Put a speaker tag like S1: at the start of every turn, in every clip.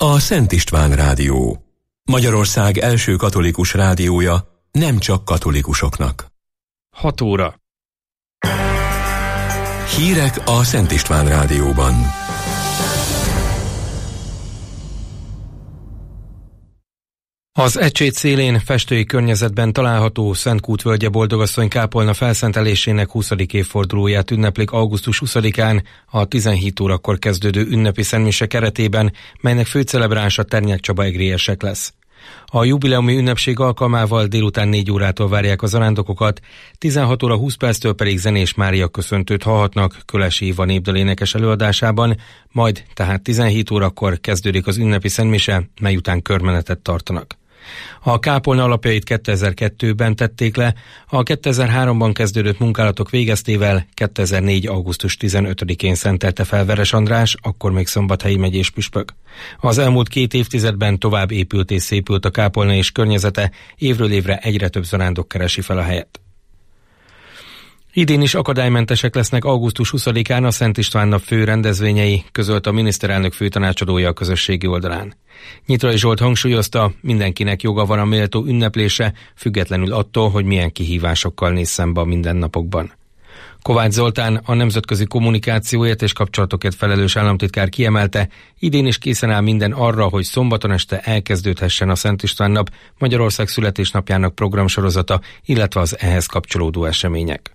S1: a Szent István Rádió. Magyarország első katolikus rádiója, nem csak katolikusoknak.
S2: 6 óra.
S1: Hírek a Szent István Rádióban.
S2: Az Ecsét szélén festői környezetben található Szentkút völgye Boldogasszony kápolna felszentelésének 20. évfordulóját ünneplik augusztus 20-án a 17 órakor kezdődő ünnepi szentmise keretében, melynek főcelebránsa Ternyák Csaba egrélyesek lesz. A jubileumi ünnepség alkalmával délután 4 órától várják a zarándokokat, 16 óra 20 perctől pedig Zenés Mária köszöntőt hallhatnak Kölesi Éva népdalénekes előadásában, majd tehát 17 órakor kezdődik az ünnepi szentmise, mely után körmenetet tartanak. A kápolna alapjait 2002-ben tették le, a 2003-ban kezdődött munkálatok végeztével 2004. augusztus 15-én szentelte fel Veres András, akkor még Szombathelyi megyés püspök. Az elmúlt 2 évtizedben tovább épült és szépült a kápolna és környezete, évről évre egyre több zarándok keresi fel a helyet. Idén is akadálymentesek lesznek augusztus 20-án a Szent István nap fő rendezvényei, közölt a miniszterelnök főtanácsadója a közösségi oldalán. Nyitrai Zsolt hangsúlyozta, mindenkinek joga van a méltó ünneplésre, függetlenül attól, hogy milyen kihívásokkal néz szembe a mindennapokban. Kovács Zoltán, a nemzetközi kommunikációért és kapcsolatokért felelős államtitkár kiemelte, idén is készen áll minden arra, hogy szombaton este elkezdődhessen a Szent István nap, Magyarország születésnapjának programsorozata, illetve az ehhez kapcsolódó események.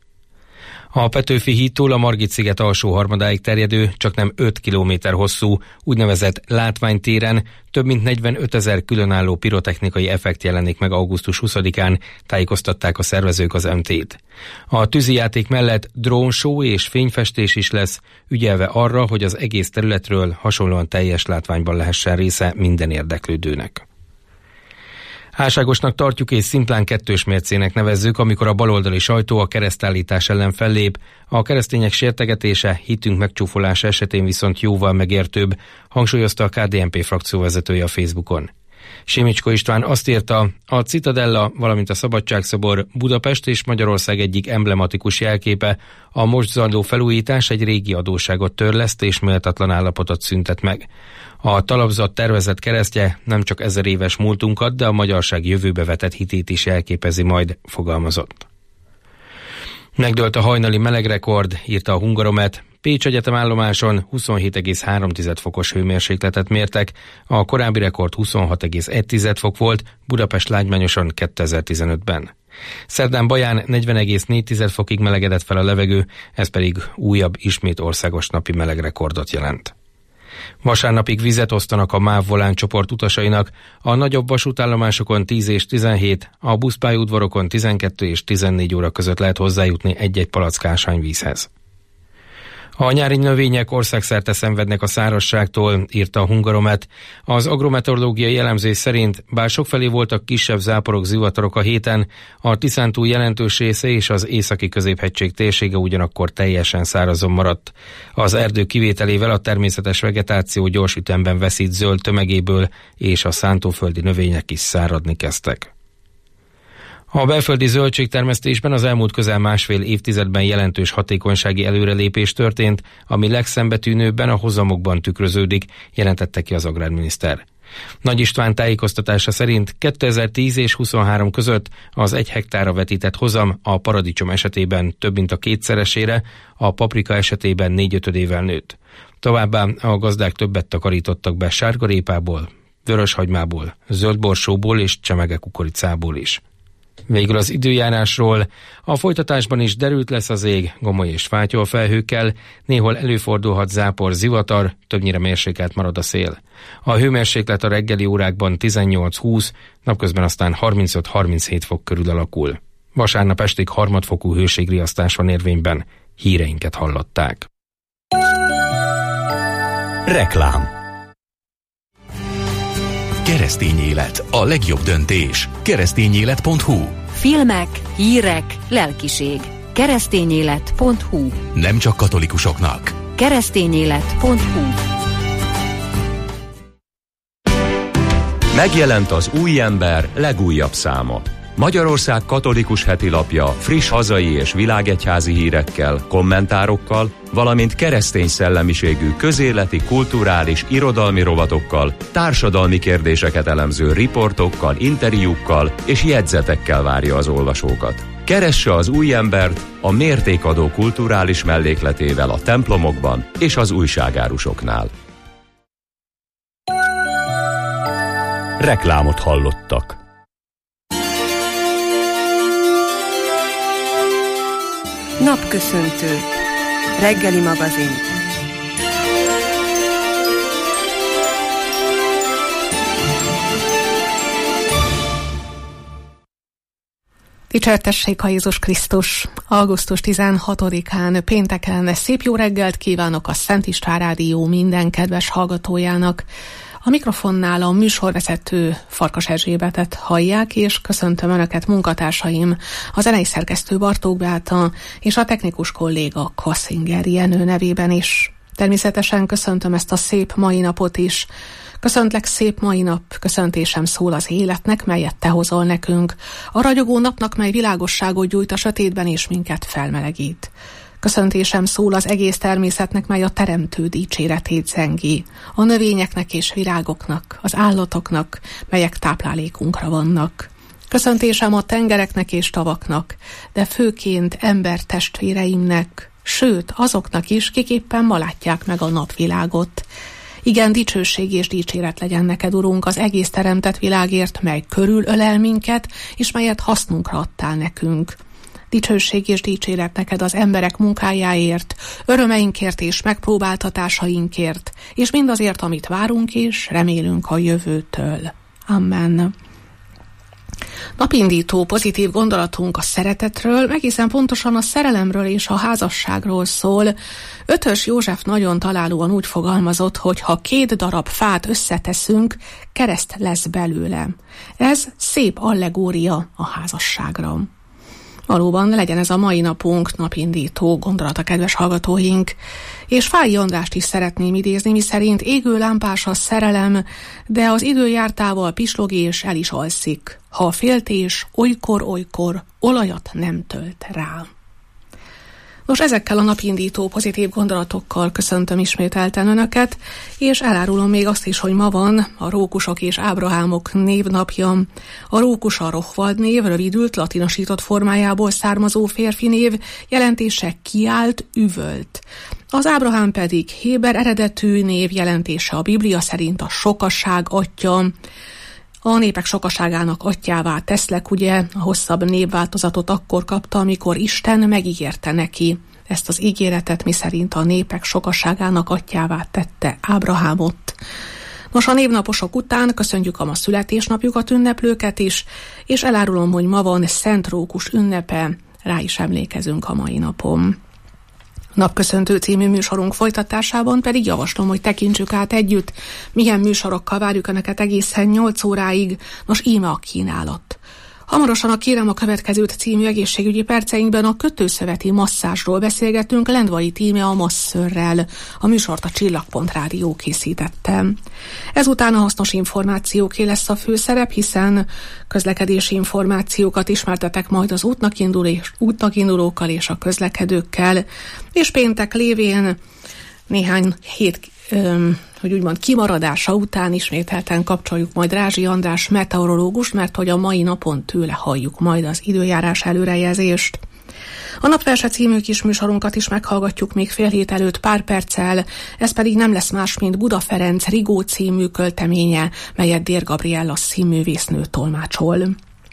S2: A Petőfi hídtól a Margit-sziget alsó harmadáig terjedő, csaknem 5 kilométer hosszú, úgynevezett látványtéren több mint 45 000 különálló pirotechnikai effekt jelenik meg augusztus 20-án, tájékoztatták a szervezők az MT-t. A tűzijáték mellett drónshow és fényfestés is lesz, ügyelve arra, hogy az egész területről hasonlóan teljes látványban lehessen része minden érdeklődőnek. Álságosnak tartjuk és szimplán kettős mércének nevezzük, amikor a baloldali sajtó a keresztállítás ellen fellép, a keresztények sértegetése, hitünk megcsúfolása esetén viszont jóval megértőbb, hangsúlyozta a KDNP frakcióvezetője a Facebookon. Simicsko István azt írta, a Citadella, valamint a Szabadságszobor Budapest és Magyarország egyik emblematikus jelképe, a most zajló felújítás egy régi adósságot törleszt és méltatlan állapotot szüntet meg. A talapzat tervezett keresztje nem csak 1000 éves múltunkat, de a magyarság jövőbe vetett hitét is jelképezi majd, fogalmazott. Megdőlt a hajnali melegrekord, írta a Hungaromet. Pécs Egyetem állomáson 27,3 fokos hőmérsékletet mértek, a korábbi rekord 26,1 fok volt, Budapest lágymányosan 2015-ben. Szerdán Baján 40,4 fokig melegedett fel a levegő, ez pedig újabb, ismét országos napi melegrekordot jelent. Vasárnapig vizet osztanak a MÁV Volán csoport utasainak, a nagyobb vasútállomásokon 10 és 17, a buszpályaudvarokon 12 és 14 óra között lehet hozzájutni egy-egy palack ásványvízhez. A nyári növények országszerte szenvednek a szárazságtól, írta a Hungaromet. Az agrometeorológiai elemzés szerint, bár sokfelé voltak kisebb záporok, zivatarok a héten, a Tiszántúl jelentős része és az északi középhegység térsége ugyanakkor teljesen szárazon maradt. Az erdő kivételével a természetes vegetáció gyors ütemben veszít zöld tömegéből, és a szántóföldi növények is száradni kezdtek. A belföldi zöldségtermesztésben az elmúlt közel másfél évtizedben jelentős hatékonysági előrelépés történt, ami legszembetűnőbben a hozamokban tükröződik, jelentette ki az agrárminiszter. Nagy István tájékoztatása szerint 2010 és 23 között az 1 hektárra vetített hozam a paradicsom esetében több mint a kétszeresére, a paprika esetében 4/5-ével nőtt. Továbbá a gazdák többet takarítottak be sárgarépából, vöröshagymából, zöldborsóból és csemegekukoricából is. Végül az időjárásról. A folytatásban is derült lesz az ég, gomoly és fátyolfelhőkkel, néhol előfordulhat zápor, zivatar, többnyire mérsékelt marad a szél. A hőmérséklet a reggeli órákban 18-20, napközben aztán 35-37 fok körül alakul. Vasárnap estig harmadfokú hőségriasztás van érvényben. Híreinket hallották.
S1: Reklám. Keresztény élet, a legjobb döntés. Keresztényélet.hu.
S3: Filmek, hírek, lelkiség. Keresztényélet.hu.
S1: Nem csak katolikusoknak.
S3: Keresztényélet.hu.
S4: Megjelent az Új ember legújabb száma.
S1: Magyarország katolikus hetilapja friss hazai és világegyházi hírekkel, kommentárokkal, valamint keresztény szellemiségű közéleti, kulturális, irodalmi rovatokkal, társadalmi kérdéseket elemző riportokkal, interjúkkal és jegyzetekkel várja az olvasókat. Keresse az új embert a mértékadó kulturális mellékletével a templomokban és az újságárusoknál. Reklámot hallottak.
S4: Napköszöntő. Reggeli magazin.
S5: Dicsértessék a Jézus Krisztus! Augusztus 16-án pénteken szép jó reggelt kívánok a Szent István Rádió minden kedves hallgatójának. A mikrofonnál a műsorvezető Farkas Erzsébetet hallják, és köszöntöm Önöket munkatársaim, a zenei szerkesztő Bartók Beáta és a technikus kolléga Kassinger Jenő nevében is. Természetesen köszöntöm ezt a szép mai napot is. Köszöntlek, szép mai nap, köszöntésem szól az életnek, melyet Te hozol nekünk, a ragyogó napnak, mely világosságot gyújt a sötétben és minket felmelegít. Köszöntésem szól az egész természetnek, mely a teremtő dicséretét zengi, a növényeknek és virágoknak, az állatoknak, melyek táplálékunkra vannak. Köszöntésem a tengereknek és tavaknak, de főként embertestvéreimnek, sőt azoknak is, kik éppen ma látják meg a napvilágot. Igen, dicsőség és dicséret legyen neked, Urunk, az egész teremtett világért, mely körülölel minket, és melyet hasznunkra adtál nekünk. Dicsőség és dicséret neked az emberek munkájáért, örömeinkért és megpróbáltatásainkért, és mindazért, amit várunk és remélünk a jövőtől. Amen. Napindító pozitív gondolatunk a szeretetről, egészen pontosan a szerelemről és a házasságról szól. Ötös József nagyon találóan úgy fogalmazott, hogy ha 2 darab fát összeteszünk, kereszt lesz belőle. Ez szép allegória a házasságra. Valóban legyen ez a mai napunk napindító gondolata, kedves hallgatóink. És Fályi Andrást is szeretném idézni, miszerint égő lámpás a szerelem, de az időjártával pislog és el is alszik. Ha a féltés olykor-olykor olajat nem tölt rá. Nos, ezekkel a napindító pozitív gondolatokkal köszöntöm ismételten Önöket, és elárulom még azt is, hogy ma van a Rókusok és Ábrahámok névnapja. A Rókus a Rohvald név, rövidült, latinosított formájából származó férfi név, jelentése kiállt, üvölt. Az Ábrahám pedig héber eredetű név, jelentése a Biblia szerint a sokaság atya. A népek sokaságának atyává teszlek, ugye, a hosszabb névváltozatot akkor kapta, amikor Isten megígérte neki ezt az ígéretet, miszerint a népek sokaságának atyává tette Ábrahámot. Nos, a névnaposok után köszöntjük a ma születésnapjukat ünneplőket is, és elárulom, hogy ma van Szent Rókus ünnepe, rá is emlékezünk a mai napon. Napköszöntő című műsorunk folytatásában pedig javaslom, hogy tekintsük át együtt, milyen műsorokkal várjuk Önöket egészen 8 óráig. Nos, íme a kínálat. Hamarosan a Kérem a következőt című egészségügyi perceinkben a kötőszöveti masszázsról beszélgetünk Lendvai Tíme a masszörrel. A műsort a Csillagpont Rádió készítette. Ezután a hasznos információké lesz a főszerep, hiszen közlekedési információkat ismertetek majd az útnak indulókkal és a közlekedőkkel. És péntek lévén néhány hét hogy úgymond kimaradása után ismételten kapcsoljuk majd Rázsi András meteorológust, mert hogy a mai napon tőle halljuk majd az időjárás előrejelzést. A Napverse című kis műsorunkat is meghallgatjuk még fél hét előtt pár perccel, ez pedig nem lesz más, mint Buda Ferenc Rigó című költeménye, melyet Dér Gabriella színművésznő tolmácsol.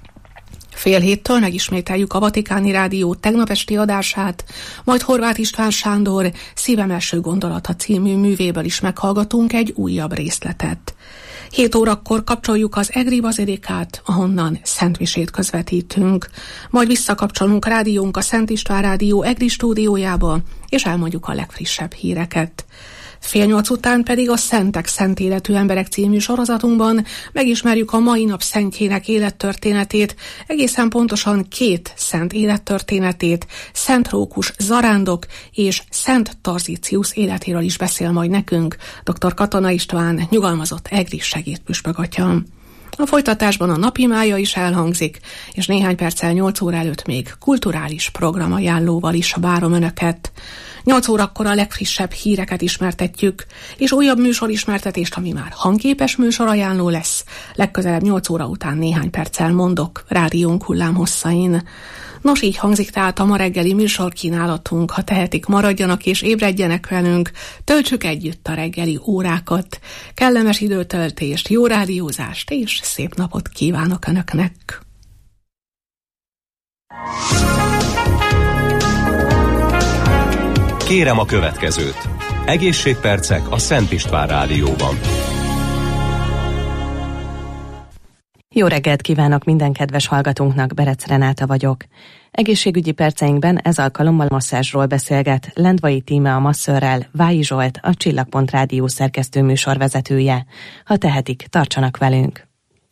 S5: Fél héttől megismételjük a Vatikáni Rádió tegnap esti adását, majd Horváth István Sándor Szívem első gondolata című művéből is meghallgatunk egy újabb részletet. 7 órakor kapcsoljuk az Egri Bazilikát, ahonnan szentmisét közvetítünk. Majd visszakapcsolunk rádiónk a Szent István Rádió Egri stúdiójába, és elmondjuk a legfrissebb híreket. 7:30 után pedig a Szentek szent életű emberek című sorozatunkban megismerjük a mai nap szentjének élettörténetét, egészen pontosan 2 szent élettörténetét, Szent Rókus Zarándok és Szent Tarzíciusz életéről is beszél majd nekünk dr. Katona István, nyugalmazott egri segédpüspök atya. A folytatásban a napi mája is elhangzik, és néhány perccel 8 óra előtt még kulturális programajánlóval is várom Önöket. 8 órakor a legfrissebb híreket ismertetjük, és újabb műsorismertetést, ami már hangképes műsorajánló lesz. Legközelebb 8 óra után néhány perccel mondok rádiónk hullámhosszain. Nos, így hangzik tehát a ma reggeli műsorkínálatunk. Ha tehetik, maradjanak és ébredjenek velünk, töltsük együtt a reggeli órákat. Kellemes időtöltést, jó rádiózást és szép napot kívánok Önöknek!
S1: Kérem a következőt. Egészségpercek a Szent István Rádióban.
S6: Jó reggelt kívánok minden kedves hallgatónknak, Berec Renáta vagyok. Egészségügyi perceinkben ez alkalommal masszázsról beszélget Lendvai Tíme a masszörrel, Vályi Zsolt, a Csillagpont Rádió szerkesztő műsorvezetője. Ha tehetik, tartsanak velünk!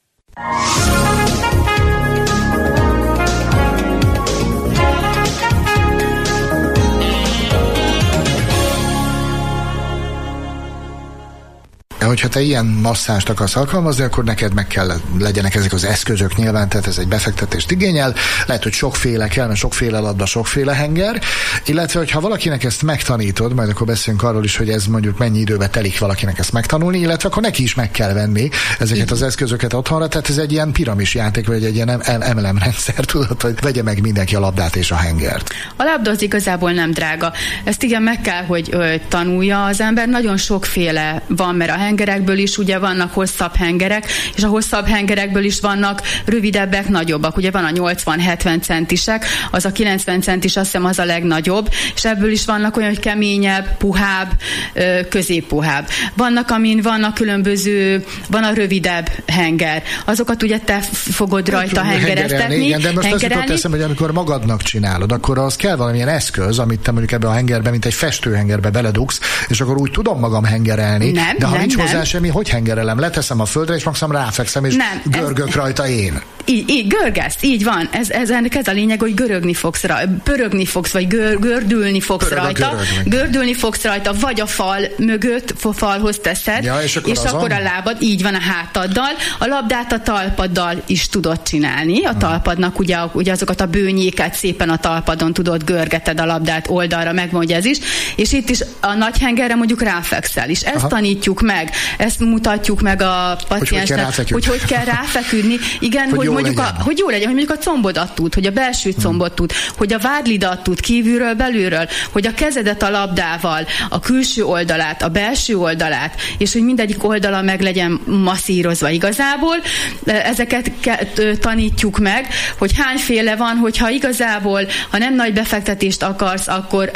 S7: Hogyha te ilyen masszást akarsz alkalmazni, akkor neked meg kell legyenek ezek az eszközök nyilván, tehát ez egy befektetést igényel, lehet, hogy sokféle kell, mert sokféle labda, sokféle henger, illetve hogyha valakinek ezt megtanítod, majd akkor beszélünk arról is, hogy ez mondjuk mennyi időbe telik valakinek ezt megtanulni, illetve akkor neki is meg kell venni ezeket az eszközöket otthonra, tehát ez egy ilyen piramis játék, vagy egy ilyen MLM-rendszer, tudod, hogy vegye meg mindenki a labdát és a hengert.
S8: A labda az igazából nem drága. Ezt igen, meg kell, hogy tanulja az ember. Nagyon sokféle van, mert a hengerekből is ugye vannak hosszabb hengerek, és a hosszabb hengerekből is vannak rövidebbek, nagyobbak. Ugye van a 80-70 centisek, az a 90 centis, azt hiszem az a legnagyobb, és ebből is vannak olyan, hogy keményebb, puhább, középpuhább. Vannak, amin vannak különböző, van a rövidebb henger. Azokat ugye te fogod rajta hengereztetni.
S7: Igen, de most azt jutott eszembe, hogy amikor magadnak csinálod, akkor az kell valamilyen eszköz, amit te mondjuk ebbe a hengerbe, mint egy festőhengerbe beledugsz, és akkor úgy tudom magam hengerelni. De ha nincs hozzá semmi, hogy hengerelem? Leteszem a földre, és maximum ráfekszem, és görgök rajta én.
S8: Így görgesz, így van. Ennek ez a lényeg, hogy görögni fogsz pörögni fogsz, vagy gördülni fogsz rajta. Gördülni fogsz rajta, vagy a fal mögött, falhoz teszed, és akkor a lábad, így van, a hátaddal. A labdát a talpaddal is tudod csinálni. A talpadnak ugye azokat a bőnyéket szépen a talpadon tudod, görgeted a labdát oldalra, megmondja ez is. És itt is a nagy hengerre mondjuk ráfekszel is. Ezt tanítjuk meg, ezt mutatjuk meg a paciensnek, hogy kell ráfeküdni. Igen, hogy mondjuk hogy jó legyen, hogy mondjuk a combodat tud, hogy a belső combot tud, hogy a vádlidat tud kívülről, belülről, hogy a kezedet a labdával, a külső oldalát, a belső oldalát, és hogy mindegyik oldala meg legyen masszírozva igazából. Ezeket tanítjuk meg, hogy hányféle van, hogyha igazából, ha nem nagy befektetést akarsz, akkor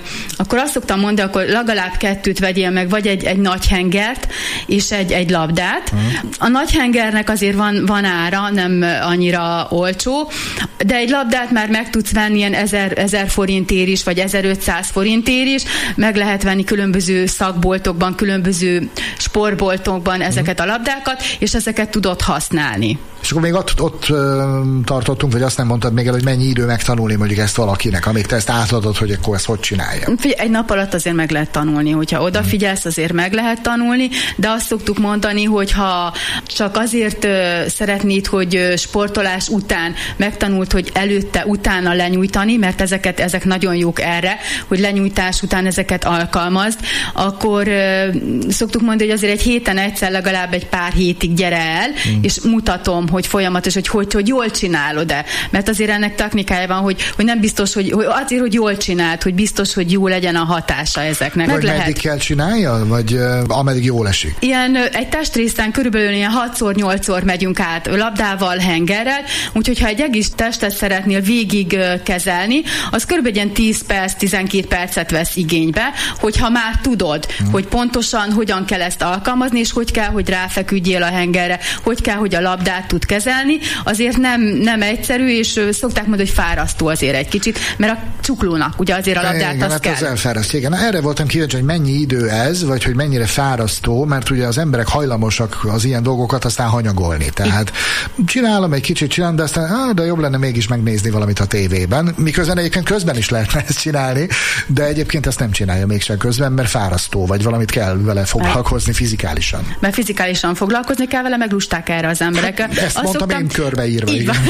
S8: azt szoktam mondani, akkor legalább 2 vegyél meg, vagy egy nagy hengert, és egy labdát. A nagy hengernek azért van ára, nem annyira olcsó, de egy labdát már meg tudsz venni ilyen 1000 forintért is, vagy 1500 forintért is, meg lehet venni különböző szakboltokban, különböző sportboltokban ezeket a labdákat, és ezeket tudod használni.
S7: És akkor még ott tartottunk, vagy azt nem mondtad még el, hogy mennyi idő megtanulni mondjuk ezt valakinek, amíg te ezt átadod, hogy akkor ezt hogy csinálja?
S8: Egy nap alatt azért meg lehet tanulni, hogyha odafigyelsz, azért meg lehet tanulni, de azt szoktuk mondani, hogy ha csak azért szeretnéd, hogy sportolás után megtanult, hogy előtte, utána lenyújtani, mert ezek nagyon jók erre, hogy lenyújtás után ezeket alkalmazd, akkor szoktuk mondani, hogy azért egy héten egyszer legalább egy pár hétig gyere el, és mutatom, hogy folyamatos, hogy jól csinálod-e. Mert azért ennek technikája van, hogy nem biztos, hogy azért, hogy jól csináld, hogy biztos, hogy jó legyen a hatása ezeknek.
S7: Vagy meddig kell csinálja? Vagy ameddig jól esik?
S8: Ilyen egy testrészen körülbelül ilyen 6-8-szor megyünk át labdával, hengerrel, úgyhogy ha egy egész testet szeretnél végig kezelni, az körülbelül ilyen 10 perc, 12 percet vesz igénybe, hogyha már tudod, hogy pontosan hogyan kell ezt alkalmazni, és hogy kell, hogy ráfeküdjél a hengerre, hogy kell, hogy a labdát tud kezelni, azért nem egyszerű, és szokták mondani, hogy fárasztó azért egy kicsit, mert a csuklónak ugye azért a labdát
S7: igen,
S8: az kell.
S7: Az elfárasztó, igen. Erre voltam kíváncsi, hogy mennyi idő ez, vagy hogy mennyire fárasztó, mert ugye az emberek hajlamosak az ilyen dolgokat aztán hanyagolni. Tehát csinálom, egy kicsit csinálom, de aztán de jobb lenne mégis megnézni valamit a tévében, miközben egyébként közben is lehetne ezt csinálni, de egyébként ezt nem csinálja mégsem közben, mert fárasztó, vagy valamit kell vele foglalkozni fizikálisan.
S8: Mert fizikálisan foglalkozni kell vele, meg lusták erre az emberek.
S7: Ezt mondtam én körbeírva.
S8: Így van.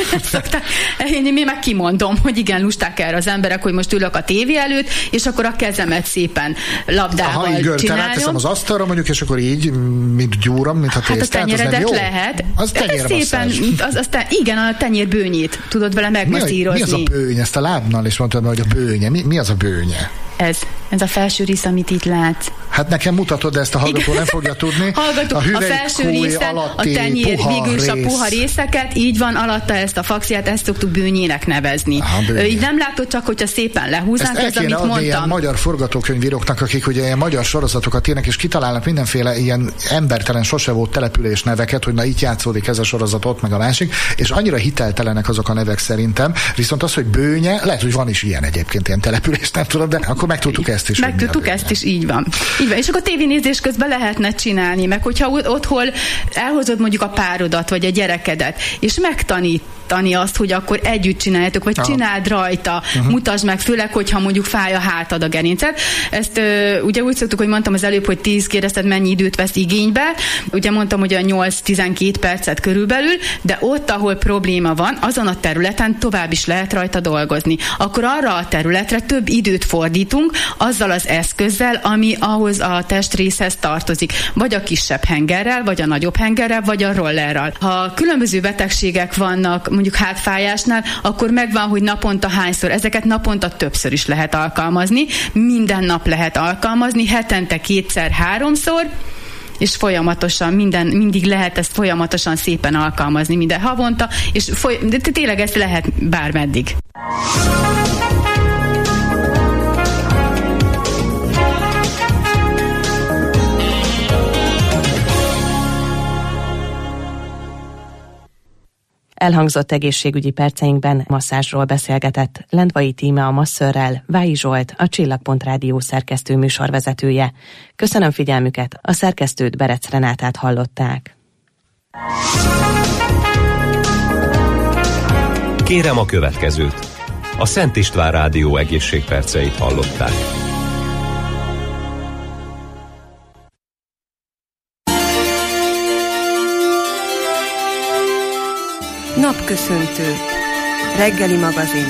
S8: Én meg kimondom, hogy igen, lusták erre az emberek, hogy most ülök a tévé előtt, és akkor a kezemet szépen labdával csinálom.
S7: Te ráteszem az asztalra mondjuk, és akkor így, mint gyúram, mint a tésztát.
S8: Hát a tenyeredet lehet.
S7: Az tenyérmasszázs.
S8: Igen, a tenyérbőnyét tudod vele megmasszírozni.
S7: Mi az a bőny? Ezt a lábnál is mondtad, hogy a bőnye. Mi az a bőnye?
S8: Ez a felső rész, amit itt látsz.
S7: Hát nekem mutatod, de ezt a hallgató nem fogja tudni.
S8: Hallgató, a felső részen a tenyér, végül a puha részeket, így van, alatta ezt a faxiát, ezt szoktuk bőnyének nevezni. Így nem látod, csak hogyha szépen lehúznánk, ez amit mondtam.
S7: Ilyen magyar forgatókönyvíróknak, akik ugye ilyen magyar sorozatokat írnak, és kitalálnak mindenféle ilyen embertelen, sose volt település neveket, hogy na itt játszódik ez a sorozat, ott meg a másik, és annyira hiteltelenek azok a nevek szerintem, viszont az, hogy bőnye, lehet, hogy van is ilyen egyébként, ilyen település, nem tudom, de akkor megtudtuk ezt is.
S8: Megtudtuk ezt is, így van. Így van. És akkor tévénézés közben lehetne csinálni, meg hogyha otthon elhozod mondjuk a párodat, vagy a gyerekedet, és megtanítani azt, hogy akkor együtt csináljátok, vagy csináld rajta, mutasd meg, főleg, hogyha mondjuk fáj a hátad, a gerinced. Ezt ugye úgy szoktuk, hogy mondtam az előbb, hogy 10 kérdezted, mennyi időt vesz igénybe. Ugye mondtam, hogy a 8-12 percet körülbelül, de ott, ahol probléma van, azon a területen tovább is lehet rajta dolgozni. Akkor arra a területre több időt fordítunk, azzal az eszközzel, ami ahhoz a testrészhez tartozik. Vagy a kisebb hengerrel, vagy a nagyobb hengerrel, vagy a rollerrel. Ha különböző betegségek vannak, mondjuk hátfájásnál, akkor megvan, hogy naponta hányszor. Ezeket naponta többször is lehet alkalmazni. Minden nap lehet alkalmazni, hetente 2-3-szor, és folyamatosan, mindig lehet ezt folyamatosan szépen alkalmazni, minden havonta, és de tényleg ezt lehet bármeddig.
S6: Elhangzott egészségügyi perceinkben masszázsról beszélgetett Lendvai Tíme a masszörrel, Vályi Zsolt, a Csillagpont Rádió szerkesztő műsorvezetője. Köszönöm figyelmüket, a szerkesztőt, Berec Renátát hallották.
S1: Kérem a következőt. A Szent István Rádió egészségperceit hallották.
S4: Napköszöntő. Reggeli magazin.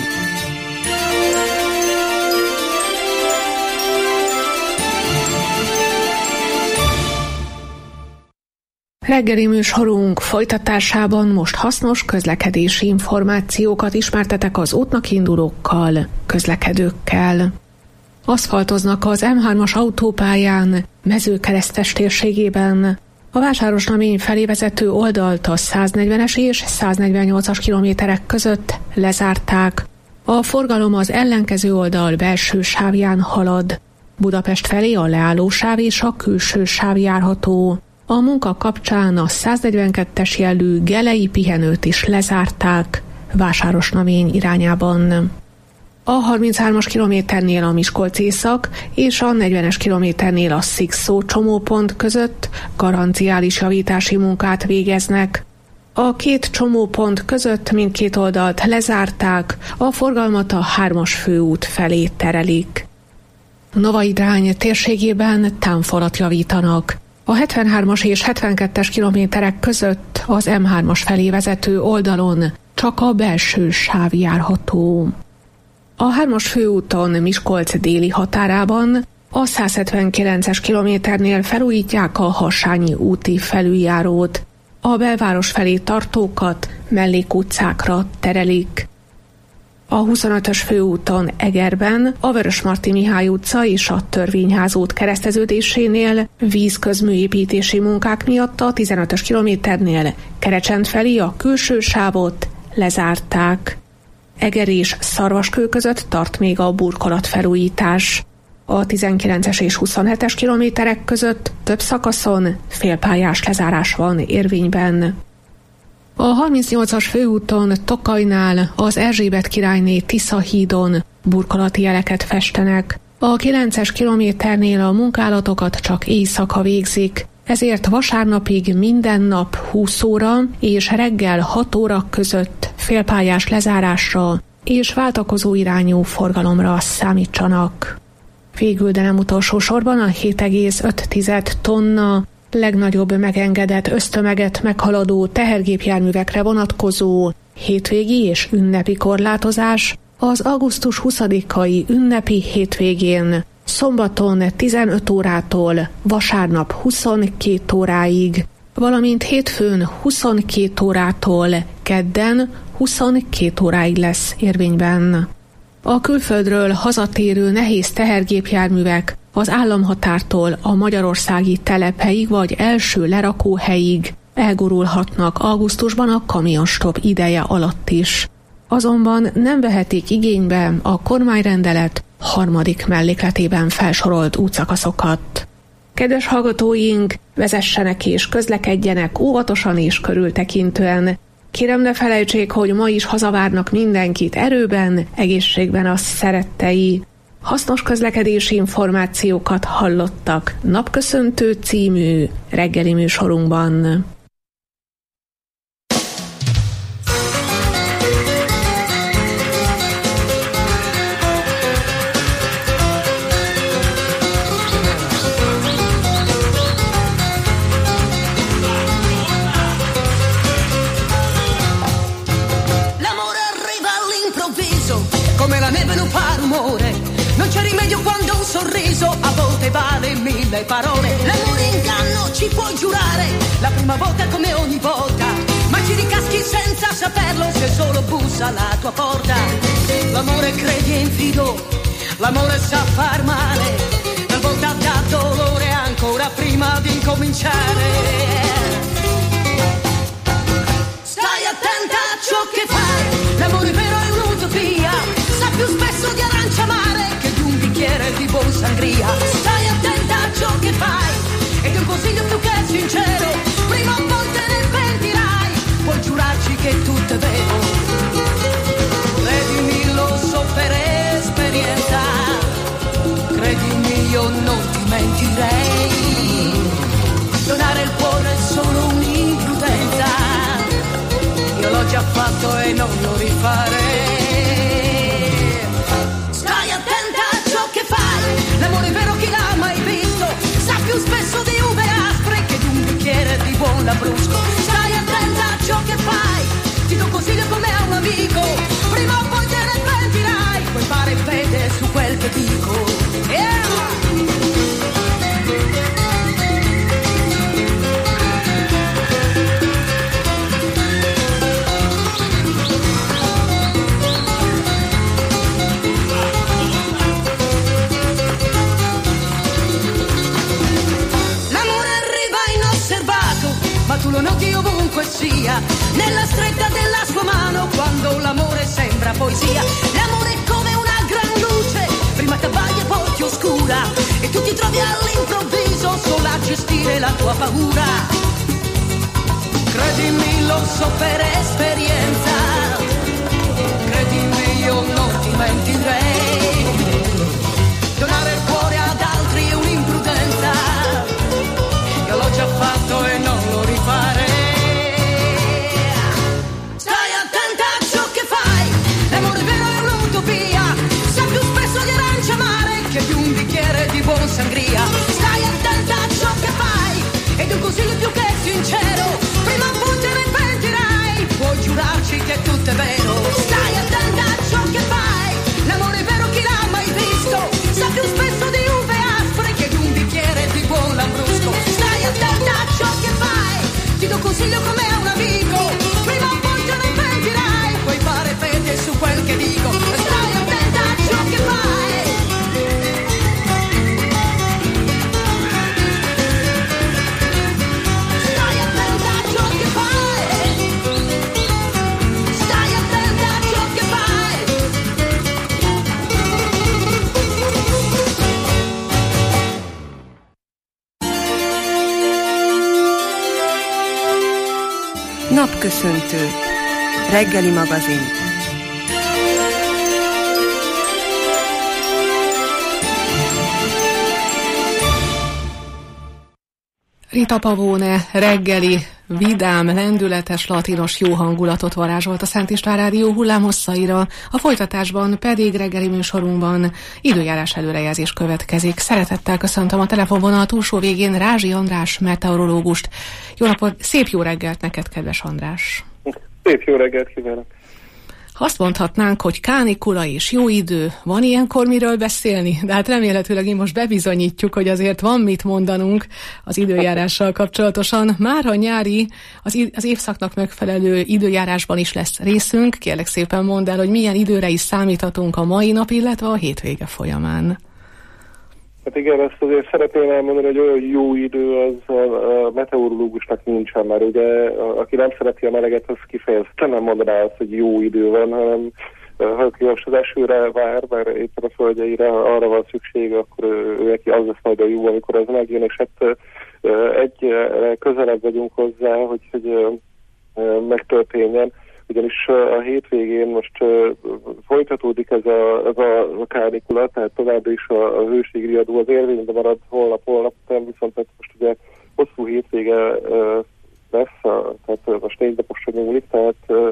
S5: Reggeli műsorunk folytatásában most hasznos közlekedési információkat ismertetek az útnak indulókkal, közlekedőkkel. Aszfaltoznak az M3-as autópályán, Mezőkeresztes térségében. A Vásárosnamény felé vezető oldalt a 140-es és 148-as kilométerek között lezárták. A forgalom az ellenkező oldal belső sávján halad. Budapest felé a leállósáv és a külső sáv járható. A munka kapcsán a 142-es jellű gelei pihenőt is lezárták Vásárosnamény irányában. A 33-as kilométernél a Miskolc-Észak és a 40-es kilométernél a Szikszó csomópont között garanciális javítási munkát végeznek. A két csomópont között mindkét oldalt lezárták, a forgalmat a 3-as főút felé terelik. Novaidrány térségében támfalat javítanak. A 73-as és 72-es kilométerek között az M3-as felé vezető oldalon csak a belső sáv járható. A 3-as főúton Miskolc déli határában a 179-es kilométernél felújítják a Hassányi úti felüljárót. A belváros felé tartókat mellékutcákra terelik. A 25-ös főúton Egerben a Vörösmarty Mihály utca és a Törvényház út kereszteződésénél vízközműépítési munkák miatt a 15-ös kilométernél Kerecsend felé a külső sávot lezárták. Eger és Szarvaskő között tart még a burkolatfelújítás. A 19-es és 27-es kilométerek között több szakaszon félpályás lezárás van érvényben. A 38-as főúton Tokajnál az Erzsébet királyné Tisza hídon burkolati jeleket festenek. A 9-es kilométernél a munkálatokat csak éjszaka végzik, ezért vasárnapig minden nap 20 óra és reggel 6 óra között félpályás lezárásra és váltakozó irányú forgalomra számítsanak. Végül, de nem utolsó sorban a 7,5 tonna legnagyobb megengedett össztömeget meghaladó tehergépjárművekre vonatkozó hétvégi és ünnepi korlátozás az augusztus 20-ai ünnepi hétvégén szombaton 15 órától vasárnap 22 óráig, valamint hétfőn 22 órától kedden 22 óráig lesz érvényben. A külföldről hazatérő nehéz tehergépjárművek az államhatártól a magyarországi telephelyig vagy első lerakóhelyig elgurulhatnak augusztusban a kamionstop ideje alatt is. Azonban nem vehetik igénybe a kormányrendelet 3. mellékletében felsorolt útszakaszokat. Kedves hallgatóink, vezessenek és közlekedjenek óvatosan és körültekintően. Kérem, ne felejtsék, hogy ma is hazavárnak mindenkit erőben, egészségben a szerettei. Hasznos közlekedési információkat hallottak Napköszöntő című reggeli műsorunkban.
S9: Non c'è rimedio quando un sorriso a volte vale 1000 parole. L'amore inganno ci puoi giurare, la prima volta come ogni volta, ma ci ricaschi senza saperlo se solo bussa alla tua porta. L'amore credi e infido, l'amore sa far male, talvolta dà dolore ancora prima di incominciare. Stai attenta a ciò che fai, l'amore vero è un'utopia, sa più spesso di arancia amare di buon sangria. Stai attenta a ciò che fai ed è un consiglio più che sincero, prima o poi te ne pentirai, puoi giurarci che tutto è vero. Credimi, lo so per esperienza, credimi, io non ti mentirei. Donare il cuore è solo un'imprudenza, io l'ho già fatto e non lo rifarei. L'amore vero chi l'ha mai visto sa più spesso di uve aspre che di un bicchiere di buon lambrusco. Stai attenta a ciò che fai, ti do consiglio come a un amico, prima o poi te ne pentirai, puoi fare fede su quel che dico. Ma tu lo noti ovunque sia, nella stretta della sua mano, quando l'amore sembra poesia. L'amore è come una gran luce, prima t'abbaglia e poi ti oscura, e tu ti trovi all'improvviso sola a gestire la tua paura. Credimi, lo so per esperienza, credimi, io non ti mentirei. Donare il cuore ad altri è un'imprudenza, io l'ho già fatto e non lo rifarei. Stai attenta a ciò che fai, l'amore vero è un'utopia, sa più spesso di arancia amare che di un bicchiere di buon sangria. Stai attenta a ciò che fai ed un consiglio più che sincero, prima o poi te ne pentirai, puoi giurarci che tutto è vero. Stai attenta a ciò che fai, l'amore vero chi l'ha mai visto sa più spesso di uve aspre che di un bicchiere di buon lambrusco. Stai attenta a ciò che fai, ti do consiglio come a un amico, prima o poi te ne pentirai, puoi fare fede su quel che dico. Stai attenta a ciò che fai. Stai attenta a ciò che fai. Stai attenta a ciò che fai.
S4: Napköszöntő. Reggeli magazin.
S5: Rita Pavone reggeli vidám, lendületes, latinos jó hangulatot varázsolt a Szent István Rádió hullámhosszaira, a folytatásban pedig reggeli műsorunkban időjárás előrejelzés következik. Szeretettel köszöntöm a telefonvonal túlsó végén Rázsi András meteorológust. Jó napot, szép jó reggelt neked, kedves András!
S10: Szép jó reggelt kívánok!
S5: Azt mondhatnánk, hogy kánikula és jó idő. Van ilyenkor miről beszélni? De hát remélhetőleg én most bebizonyítjuk, hogy azért van mit mondanunk az időjárással kapcsolatosan. Már a nyári, az évszaknak megfelelő időjárásban is lesz részünk. Kérlek szépen mondd el, hogy milyen időre is számíthatunk a mai nap, illetve a hétvége folyamán.
S10: Hát igen, ezt azért szeretném elmondani, hogy olyan jó idő az a meteorológusnak nincsen, mert ugye aki nem szereti a meleget, az kifejezetten nem mondaná azt, hogy jó idő van, hanem ha az esőre vár, mert éppen a földjeire arra van szüksége, akkor ő neki az lesz majd a jó, amikor ez megjön, és hát egyre közelebb vagyunk hozzá, hogy megtörténjen. Ugyanis a hétvégén most folytatódik ez a kánikula, tehát továbbra is a hőségriadó az érvényben marad holnap után, viszont most ugye hosszú hétvége lesz, tehát most 4 naposra nyúlik, tehát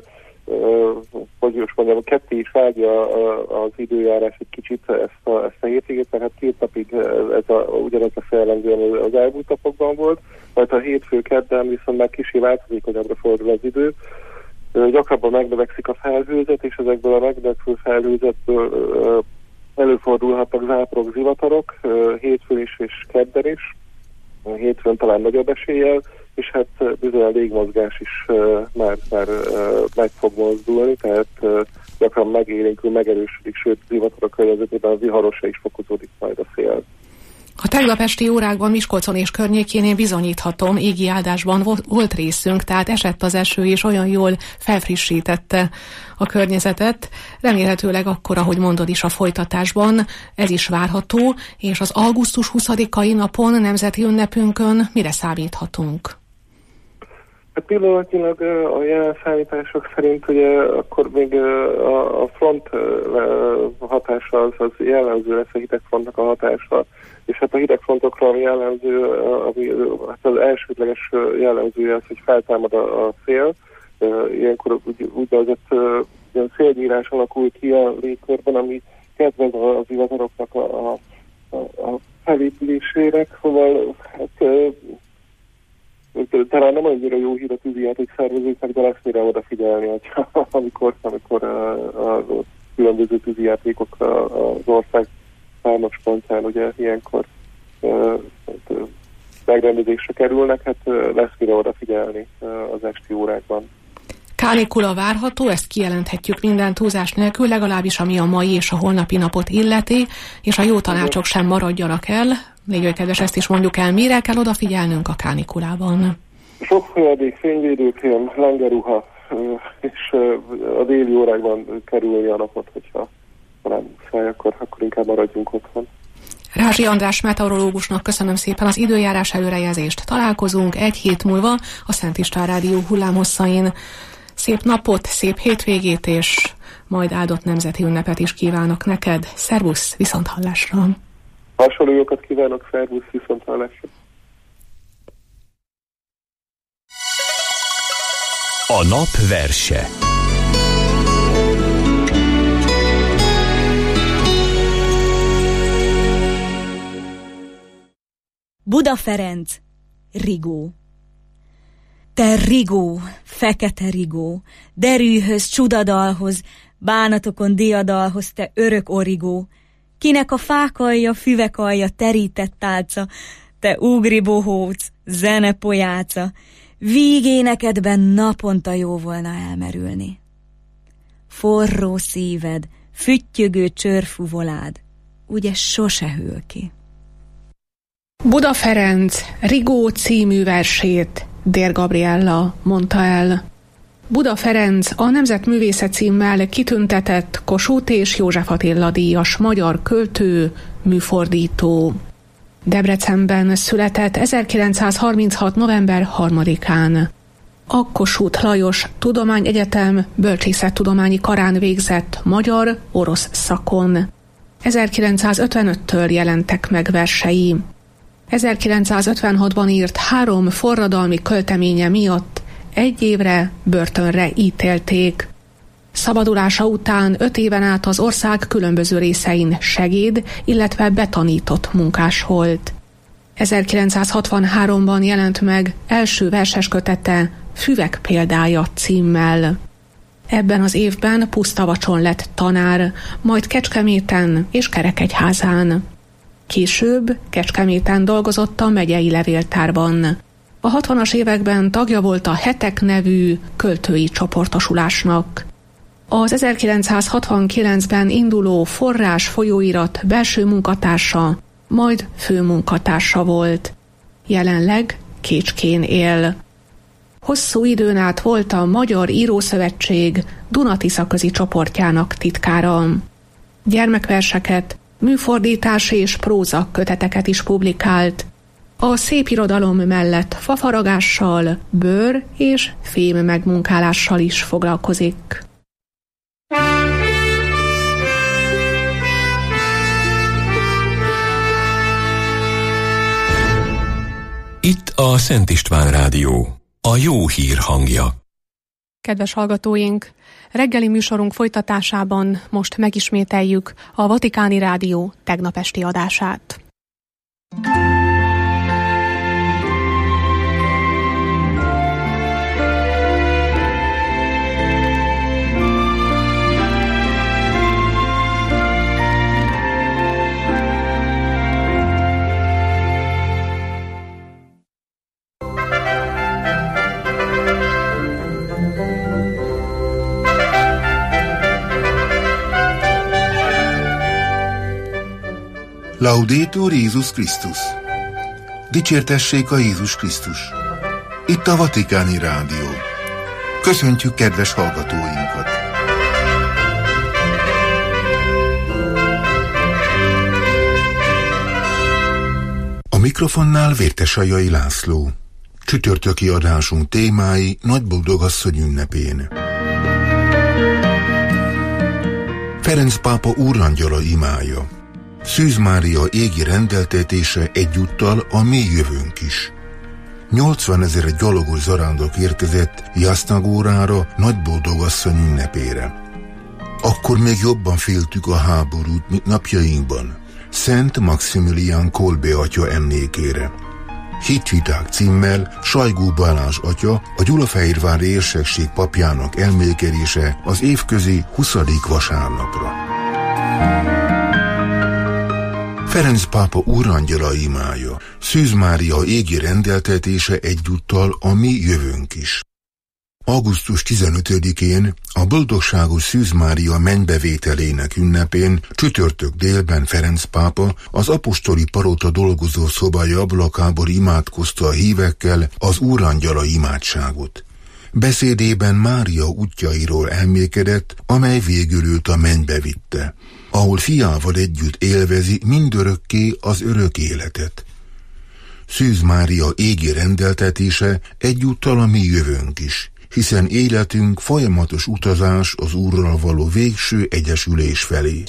S10: hogy most mondjam, ketté is vágja az időjárás egy kicsit ezt a hétvégét, tehát 2 napig ugyanez a jellemző az elmúlt napokban volt, majd a hétfő kedden viszont már kicsi változékonyabbra fordul az idő. Gyakrabban megnövekszik a felhőzet, és ezekből a megnövekvő felhőzetből előfordulhatnak záporok, zivatarok, hétfőn is és kedden is, hétfőn talán nagyobb eséllyel, és hát bizony a légmozgás is már meg fog mozdulni, tehát gyakran megélénkül, megerősödik, sőt zivatarok környezetében a viharosra is fokozódik majd a szél.
S5: A tegnap esti órákban Miskolcon és környékén én bizonyíthatom, égi áldásban volt részünk, tehát esett az eső és olyan jól felfrissítette a környezetet. Remélhetőleg akkor, ahogy mondod is a folytatásban, ez is várható, és az augusztus 20-ai napon, nemzeti ünnepünkön mire számíthatunk?
S10: Hát pillanatnyilag a jelen számítások szerint ugye akkor még a front hatása az jellemző lesz, a hidegfrontnak a hatása, és hát a hidegfrontokra ami jellemző, hát az elsődleges jellemzője az, hogy feltámad a szél. Ilyenkor úgynevezett ilyen szélnyírás alakul ki a légkörben, ami kedvez az zivataroknak a felépülésére, szóval hát talán nem annyira jó hír a tűzijáték szervezőknek, de lesz mire odafigyelni, amikor a különböző tűzijátékok az ország számos pontján ugye ilyenkor megrendezésre kerülnek, hát lesz mire odafigyelni az esti órákban.
S5: Kánikula várható, ezt kijelenthetjük minden túlzás nélkül, legalábbis ami a mai és a holnapi napot illeti, és a jó tanácsok sem maradjanak el. Légy kedves, ezt is mondjuk el, mire kell odafigyelnünk a kánikulában.
S10: Sok folyadék, fényvédőkrém, lengeruha, és a déli órákban kerülni a napot, hogyha nem száj, akkor inkább maradjunk otthon.
S5: Rázsi András meteorológusnak köszönöm szépen az időjárás előrejelzést. Találkozunk egy hét múlva a Szent István Rádió hullámhosszain. Szép napot, szép hétvégét, és majd áldott nemzeti ünnepet is kívánok neked. Szervusz, viszonthallásra!
S10: Hasonló jókat kívánok, szervusz, viszonthallásra!
S1: A nap verse.
S11: Buda Ferenc, Rigó. Te rigó, fekete rigó, derűhöz, csudadalhoz, bánatokon diadalhoz, te örök origó, kinek a fákalja, füvekalja, terített tálca, te ugri bohóc, zene pojáca, vígénekedben naponta jó volna elmerülni. Forró szíved, füttyögő csörfuvolád, ugye sose hűl ki.
S5: Buda Ferenc Rigó című versét Dér Gabriella mondta el. Buda Ferenc a Nemzetművészet címmel kitüntetett Kossuth és József Attila díjas magyar költő, műfordító. Debrecenben született 1936. november 3-án. A Kossuth Lajos Tudományegyetem bölcsészettudományi karán végzett magyar-orosz szakon. 1955-től jelentek meg versei. 1956-ban írt 3 forradalmi költeménye miatt 1 évre börtönre ítélték. Szabadulása után 5 éven át az ország különböző részein segéd, illetve betanított munkás volt. 1963-ban jelent meg első verseskötete Füvek példája címmel. Ebben az évben Pusztavacson lett tanár, majd Kecskeméten és Kerekegyházán. Később Kecskeméten dolgozott a megyei levéltárban. A 60-as években tagja volt a Hetek nevű költői csoportosulásnak. Az 1969-ben induló Forrás folyóirat belső munkatársa, majd főmunkatársa volt. Jelenleg Kécskén él. Hosszú időn át volt a Magyar Írószövetség Dunatiszaközi csoportjának titkára. Gyermekverseket, műfordítás és próza köteteket is publikált. A szépirodalom mellett fafaragással, bőr és fém megmunkálással is foglalkozik.
S12: Itt a Szent István Rádió, a jó hír hangja.
S5: Kedves hallgatóink, reggeli műsorunk folytatásában most megismételjük a Vatikáni Rádió tegnap esti adását.
S13: Laudetur Jézus Krisztus! Dicsértessék a Jézus Krisztus! Itt a Vatikáni Rádió. Köszöntjük kedves hallgatóinkat! A mikrofonnál Vértesajai László. Csütörtöki adásunk témái Nagy Boldogasszony ünnepén. Ferenc pápa úrangyala imája. Szűz Mária égi rendeltetése egyúttal a mi jövőnk is. 80 000 gyalogos zarándok érkezett Jasznagórára Nagy Boldogasszony ünnepére. Akkor még jobban féltük a háborút, mint napjainkban. Szent Maximilián Kolbe atya emlékére. Hitviták címmel Sajgó Balázs atya, a Gyulafehérvári érsekség papjának elmélkedése az évközi 20. vasárnapra. Ferenc pápa úrangyala imája. Szűz Mária égi rendeltetése egyúttal a mi jövőnk is. Augusztus 15-én a boldogságos Szűz Mária mennybevételének ünnepén csütörtök délben Ferenc pápa az apostoli palota dolgozó szobája ablakából imádkozta a hívekkel az úrangyala imádságot. Beszédében Mária útjairól elmélkedett, amely végül őt a mennybe vitte, ahol fiával együtt élvezi mindörökké az örök életet. Szűz Mária égi rendeltetése egyúttal a mi jövőnk is, hiszen életünk folyamatos utazás az Úrral való végső egyesülés felé.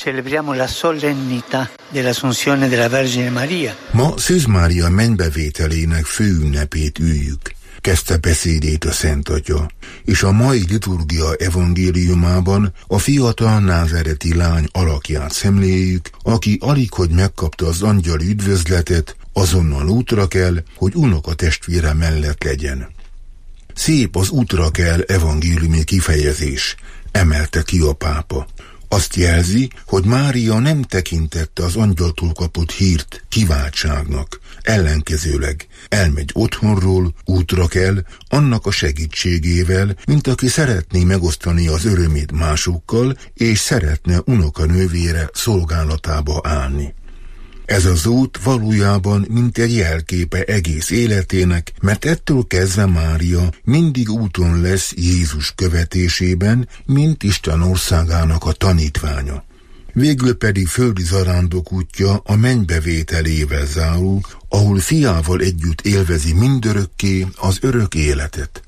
S13: Ma Szűz Mária mennybevételének főünnepét üljük, kezdte beszédét a Szent Atya, és a mai liturgia evangéliumában a fiatal názáreti lány alakját szemléljük, aki alighogy megkapta az angyali üdvözletet, azonnal útra kell, hogy unokatestvére mellett legyen. Szép az útra kell evangéliumi kifejezés, emelte ki a pápa. Azt jelzi, hogy Mária nem tekintette az angyaltól kapott hírt kiváltságnak, ellenkezőleg elmegy otthonról, útra kell, annak a segítségével, mint aki szeretné megosztani az örömét másokkal, és szeretne unokanővére szolgálatába állni. Ez az út valójában mint egy jelképe egész életének, mert ettől kezdve Mária mindig úton lesz Jézus követésében, mint Isten országának a tanítványa. Végül pedig földi zarándok útja a mennybevételével zárul, ahol fiával együtt élvezi mindörökké az örök életet.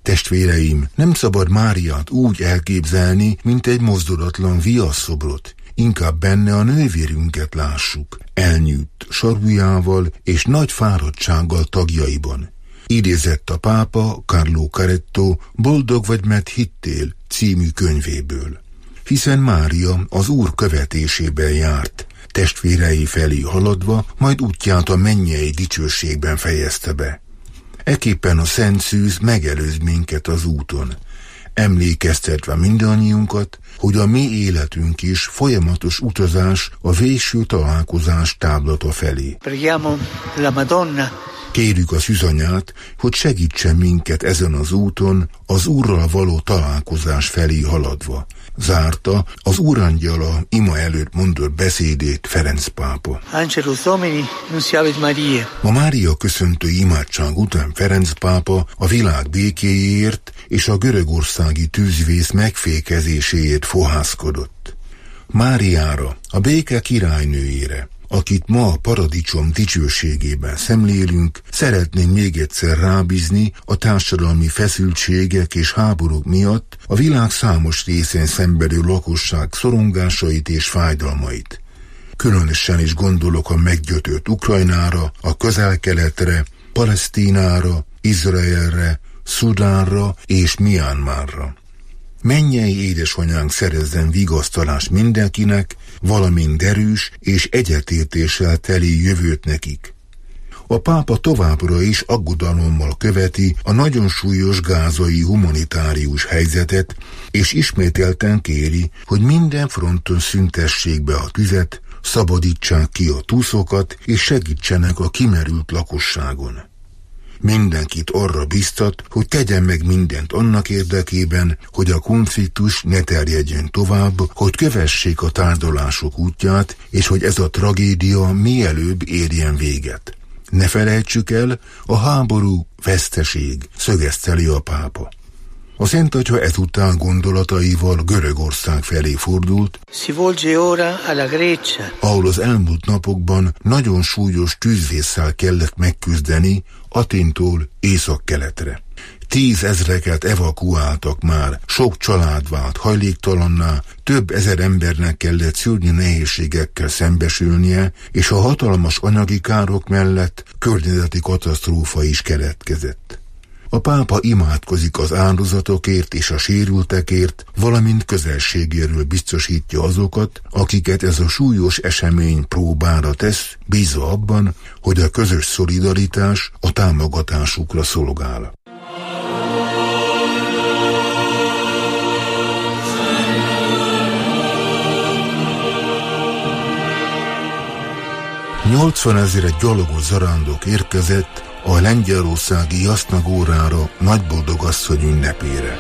S13: Testvéreim, nem szabad Máriát úgy elképzelni, mint egy mozdulatlan viaszszobrot. inkább benne a nővérünket lássuk, elnyűtt sarujával és nagy fáradtsággal tagjaiban. Idézett a pápa Carlo Caretto Boldog vagy, mert hittél című könyvéből. Hiszen Mária az Úr követésében járt, testvérei felé haladva, majd útját a mennyei dicsőségben fejezte be. Ekképpen a Szent Szűz megelőz minket az úton, emlékeztetve mindannyiunkat, hogy a mi életünk is folyamatos utazás a végső találkozás táblata felé. Kérjük a Szűzanyát, hogy segítsen minket ezen az úton, az Úrral való találkozás felé haladva. Zárta az Úrangyala ima előtt mondott beszédét Ferenc pápa.
S14: Angelus Domini, nunciavit Maria.
S13: A Mária köszöntő imádság után Ferenc pápa a világ békéjéért és a görögországi tűzvész megfékezéséért fohászkodott. Máriára, a béke királynőjére, akit ma a paradicsom dicsőségében szemlélünk, szeretnénk még egyszer rábízni a társadalmi feszültségek és háborúk miatt a világ számos részén szenvedő lakosság szorongásait és fájdalmait. Különösen is gondolok a meggyötört Ukrajnára, a Közel-Keletre, Palesztinára, Izraelre, Szudánra és Mianmarra. Mennyei édesanyánk szerezzen vigasztalást mindenkinek, valamint erős és egyetértéssel teli jövőt nekik. A pápa továbbra is aggodalommal követi a nagyon súlyos gázai humanitárius helyzetet, és ismételten kéri, hogy minden fronton szüntessék be a tüzet, szabadítsák ki a túszokat, és segítsenek a kimerült lakosságon. Mindenkit arra biztat, hogy tegyen meg mindent annak érdekében, hogy a konfliktus ne terjedjen tovább, hogy kövessék a tárgyalások útját, és hogy ez a tragédia mielőbb érjen véget. Ne felejtsük el, a háború veszteség, szögeszteli a pápa. A Szent Atya ezután gondolataival Görögország felé fordult, ahol az elmúlt napokban nagyon súlyos tűzvésszel kellett megküzdeni Athéntól északkeletre. 10 000-eket evakuáltak már, sok család vált hajléktalanná, több ezer embernek kellett szörnyű nehézségekkel szembesülnie, és a hatalmas anyagi károk mellett környezeti katasztrófa is keletkezett. A pápa imádkozik az áldozatokért és a sérültekért, valamint közelségéről biztosítja azokat, akiket ez a súlyos esemény próbára tesz, bízva abban, hogy a közös szolidaritás a támogatásukra szolgál. $80,000 gyalogos zarándok érkezett a lengyelországi Jasna-górára Nagyboldogasszony ünnepére.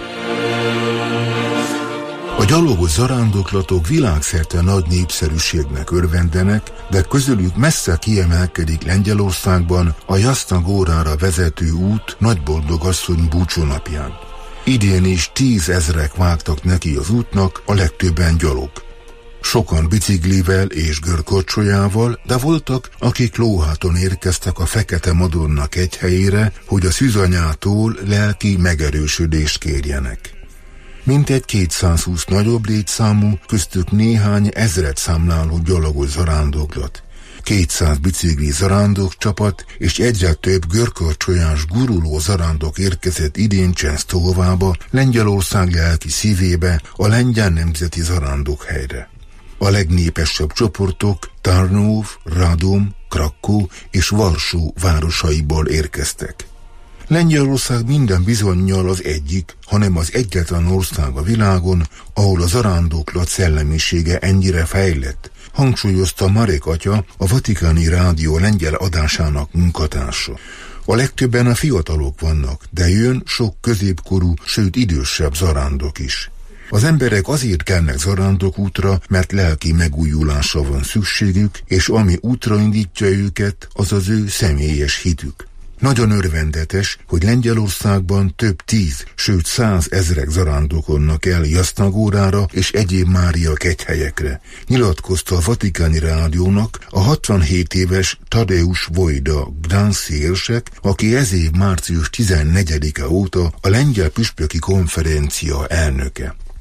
S13: A gyalogos zarándoklatok világszerte nagy népszerűségnek örvendenek, de közülük messze kiemelkedik Lengyelországban a Jasna-górára vezető út Nagyboldogasszony búcsúnapján. Idén is 10 000-ek vágtak neki az útnak, a legtöbben gyalog. Sokan biciklivel és görkocsolyával, de voltak, akik lóháton érkeztek a Fekete Madonna kegyhelyére, hogy a Szűzanyától lelki megerősödést kérjenek. Mintegy 220 nagyobb létszámú, köztük néhány ezret számláló gyalogos zarándoklat, 200 bicikli zarándokcsapat és egyre több görkocsolyás guruló zarándok érkezett idén Csensztóvába, Lengyelország lelki szívébe, a lengyel nemzeti zarándokhelyre. A legnépesebb csoportok Tarnów, Radom, Krakkó és Varsó városaiból érkeztek. Lengyelország minden bizonnyal az egyik, hanem az egyetlen ország a világon, ahol a zarándoklat szellemisége ennyire fejlett, hangsúlyozta Marek atya, a Vatikáni Rádió lengyel adásának munkatársa. A legtöbben a fiatalok vannak, de jön sok középkorú, sőt idősebb zarándok is. Az emberek azért kelnek zarándokútra, mert lelki megújulásra van szükségük, és ami útra indítja őket, az az ő személyes hitük. Nagyon örvendetes, hogy Lengyelországban több 10, sőt 100 000 zarándokolnak el Jasna-górára és egyéb Mária kegyhelyekre, nyilatkozta a Vatikáni Rádiónak a 67 éves Tadeusz Vojda gdański érsek, aki ez év március 14-e óta a lengyel püspöki konferencia elnöke.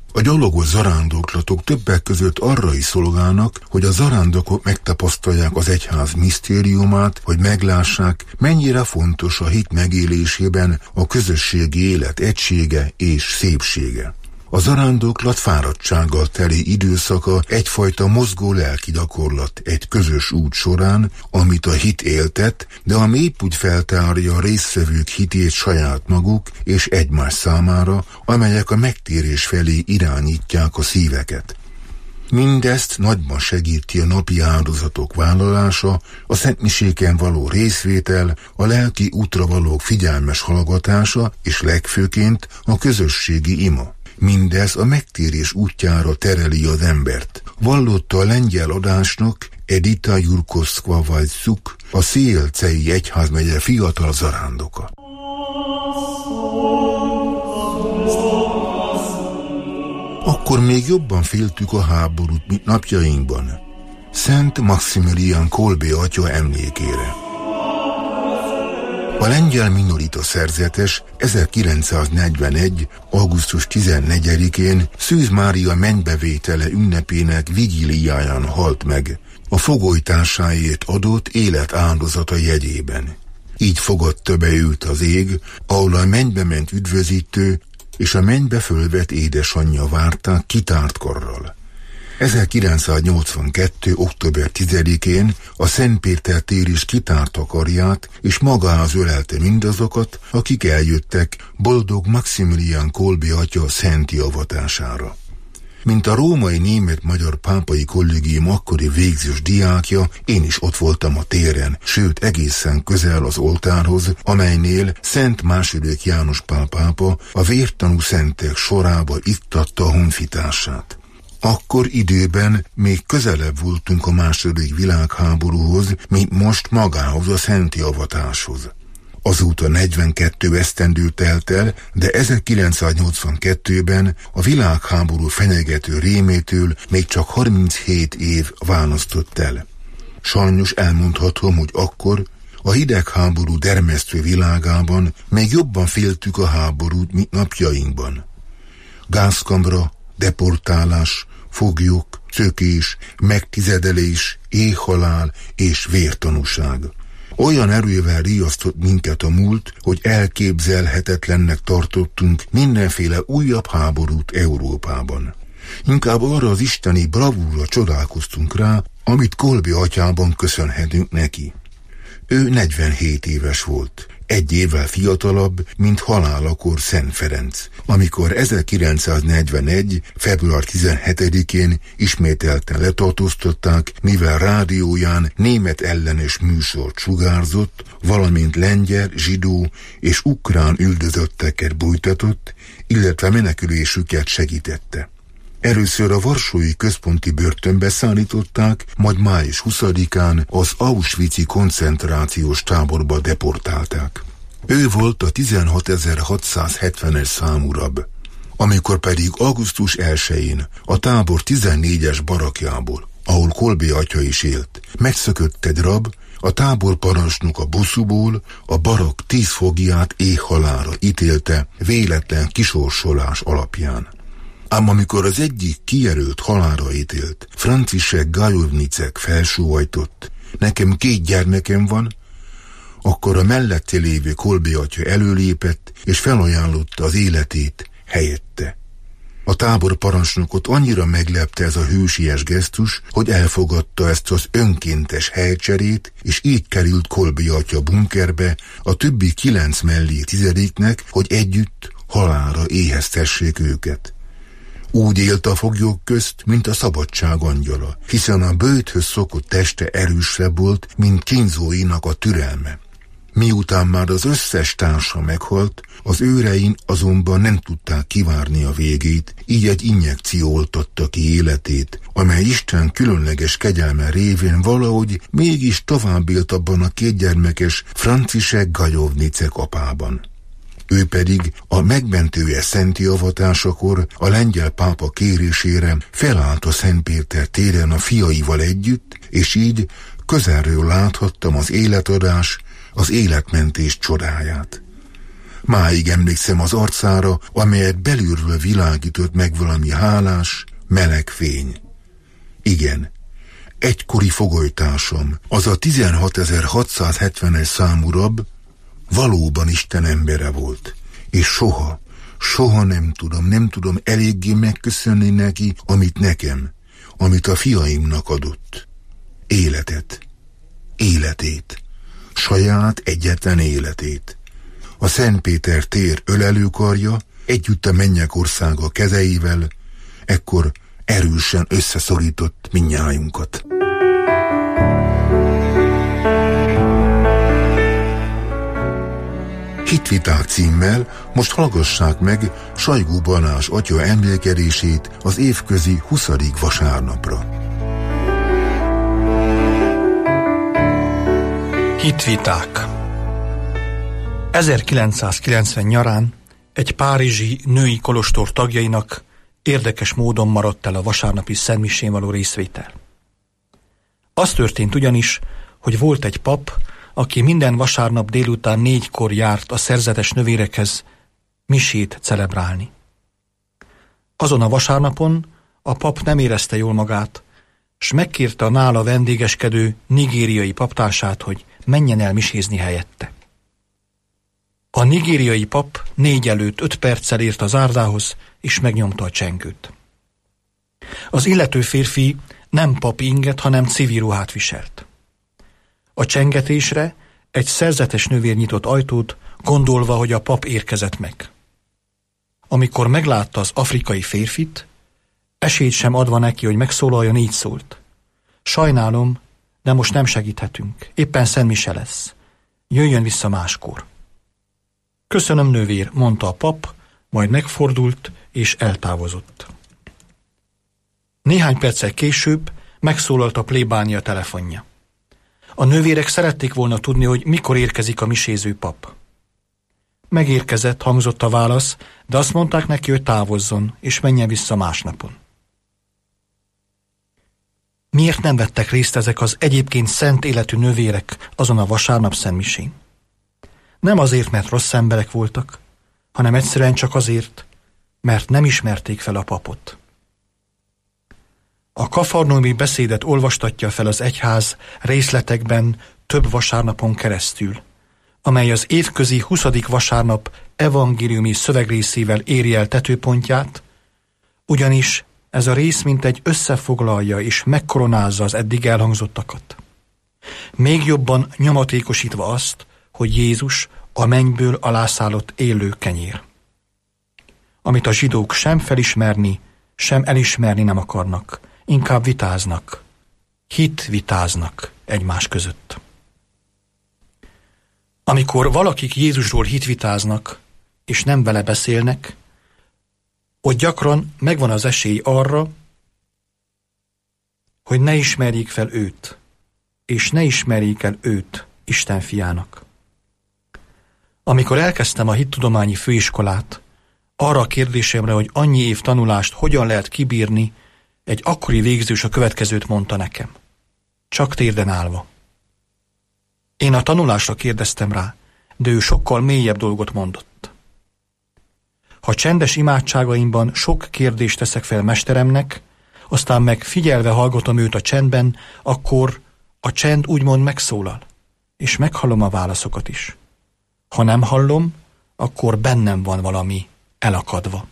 S13: A gyalogos zarándoklatok többek között arra is szolgálnak, hogy a zarándokok megtapasztalják az egyház misztériumát, hogy meglássák, mennyire fontos a hit megélésében a közösségi élet egysége és szépsége. A zarándoklat fáradtsággal teli időszaka egyfajta mozgó lelki gyakorlat egy közös út során, amit a hit éltet, de ami épp úgy feltárja a résztvevők hitét saját maguk és egymás számára, amelyek a megtérés felé irányítják a szíveket. Mindezt nagyban segíti a napi áldozatok vállalása, a szentmiséken való részvétel, a lelki útra való figyelmes hallgatása és legfőként a közösségi ima. Mindez a megtérés útjára tereli az embert. Vallotta a lengyel adásnak Edita Jurkoszkva-Vajszuk, a Szielcei egyházmegye fiatal zarándoka. Akkor még jobban féltük a háborút, mint napjainkban. Szent Maximilián Kolbe atya emlékére. A lengyel minorita szerzetes 1941. augusztus 14-én Szűz Mária mennybevétele ünnepének vigíliáján halt meg, a fogolytársáért adott élet áldozata jegyében. Így fogadta be őt az ég, ahol a mennybe ment üdvözítő és a mennybe fölvett édesanyja várták kitárt karral. 1982. október 10-én a Szentpéter tér is kitárta karját, és magához ölelte mindazokat, akik eljöttek boldog Maximilián Kolbe atya szenti avatására. Mint a római német-magyar pápai kollégium akkori végzős diákja, én is ott voltam a téren, sőt egészen közel az oltárhoz, amelynél Szent II. János Pál pápa a vértanú szentek sorába ittatta a honfitársát. Akkor időben még közelebb voltunk a II. Világháborúhoz, mint most magához a szenti avatáshoz. Azóta 42 esztendő telt el, de 1982-ben a világháború fenyegető rémétől még csak 37 év választott el. Sajnos elmondhatom, hogy akkor a hidegháború dermesztő világában még jobban féltük a háborút, mint napjainkban. Gázkamra, deportálás, foglyok, szökés, megtizedelés, éhhalál és vértanúság. Olyan erővel riasztott minket a múlt, hogy elképzelhetetlennek tartottunk mindenféle újabb háborút Európában. Inkább arra az isteni bravúra csodálkoztunk rá, amit Kolbe atyában köszönhetünk neki. Ő 47 éves volt, egy évvel fiatalabb, mint halálakor Szent Ferenc, amikor 1941. február 17-én ismételten letartóztatták, mivel rádióján német ellenes műsort sugárzott, valamint lengyel, zsidó és ukrán üldözötteket bújtatott, illetve menekülésüket segítette. Először a varsói központi börtönbe szállították, majd május 20-án az auschwitzi koncentrációs táborba deportálták. Ő volt a 16.670-es számú rab. Amikor pedig augusztus 1-én a tábor 14-es barakjából, ahol Kolbe atya is élt, megszökött egy rab, a tábor parancsnok a bosszúból a barak 10 fogját éhhalálra ítélte véletlen kisorsolás alapján. Ám amikor az egyik kijelölt halálra ítélt, Franciszek Gajovnicek felsóhajtott, nekem 2 gyermekem van, akkor a mellette lévő Kolbe atya előlépett, és felajánlotta az életét helyette. A tábor parancsnokot annyira meglepte ez a hősies gesztus, hogy elfogadta ezt az önkéntes helycserét, és így került Kolbe atya bunkerbe a többi 9 mellé tizediknek, hogy együtt halálra éheztessék őket. Úgy élt a foglyok közt, mint a szabadság angyala, hiszen a böjthöz szokott teste erősebb volt, mint kínzóinak a türelme. Miután már az összes társa meghalt, az őrein azonban nem tudták kivárni a végét, így egy injekció oltatta ki életét, amely Isten különleges kegyelme révén valahogy mégis tovább élt abban a 2 gyermekes Franciszek Gajovnicek apában. Ő pedig a megmentője szenti avatásakor a lengyel pápa kérésére felállt a Szentpéter téren a fiaival együtt, és így közelről láthattam az életadás, az életmentés csodáját. Máig emlékszem az arcára, amelyet belülről világított meg valami hálás, meleg fény. Igen, egykori fogolytársam, az a 16.670-es számú rab valóban Isten embere volt, és soha nem tudom eléggé megköszönni neki, amit nekem, amit a fiaimnak adott. Életét, saját egyetlen életét. A Szentpéter tér ölelőkarja együtt a mennyek országa kezeivel ekkor erősen összeszorított mindnyájunkat. Hitviták címmel most hallgassák meg Sajgó Balázs atya emlékelését az évközi 20. vasárnapra.
S15: Hitviták. 1990 nyarán egy párizsi női kolostor tagjainak érdekes módon maradt el a vasárnapi szentmisén való részvétel. Az történt ugyanis, hogy volt egy pap, aki minden vasárnap délután 4-kor járt a szerzetes nővérekhez misét celebrálni. Azon a vasárnapon a pap nem érezte jól magát, s megkérte a nála vendégeskedő nigériai paptársát, hogy menjen el misézni helyette. A nigériai pap 4 előtt 5 perccel ért az árdához, és megnyomta a csengőt. Az illető férfi nem papi inget, hanem civil ruhát viselt. A csengetésre egy szerzetes nővér nyitott ajtót, gondolva, hogy a pap érkezett meg. Amikor meglátta az afrikai férfit, esélyt sem adva neki, hogy megszólaljon, így szólt: sajnálom, de most nem segíthetünk, éppen szentmise lesz. Jöjjön vissza máskor. Köszönöm, nővér, mondta a pap, majd megfordult és eltávozott. Néhány perccel később megszólalt a plébánia telefonja. A nővérek szerették volna tudni, hogy mikor érkezik a miséző pap. Megérkezett, hangzott a válasz, de azt mondták neki, hogy távozzon, és menjen vissza másnapon. Miért nem vettek részt ezek az egyébként szent életű nővérek azon a vasárnap szentmisén? Nem azért, mert rossz emberek voltak, hanem egyszerűen csak azért, mert nem ismerték fel a papot. A kafarnaumi beszédet olvastatja fel az egyház részletekben több vasárnapon keresztül, amely az évközi 20. vasárnap evangéliumi szövegrészével éri el tetőpontját, ugyanis ez a rész mintegy összefoglalja és megkoronázza az eddig elhangzottakat. Még jobban nyomatékosítva azt, hogy Jézus a mennyből alászállott élő kenyér, amit a zsidók sem felismerni, sem elismerni nem akarnak, inkább vitáznak, hitvitáznak egymás között. Amikor valakik Jézusról hitvitáznak, és nem vele beszélnek, ott gyakran megvan az esély arra, hogy ne ismerjék fel őt, és ne ismerjék el őt Isten fiának. Amikor elkezdtem a hittudományi főiskolát, arra a kérdésemre, hogy annyi év tanulást hogyan lehet kibírni, egy akkori végzős a következőt mondta nekem. Csak térden állva. Én a tanulásra kérdeztem rá, de ő sokkal mélyebb dolgot mondott. Ha csendes imádságaimban sok kérdést teszek fel mesteremnek, aztán meg figyelve hallgatom őt a csendben, akkor a csend úgymond megszólal, és meghallom a válaszokat is. Ha nem hallom, akkor bennem van valami elakadva.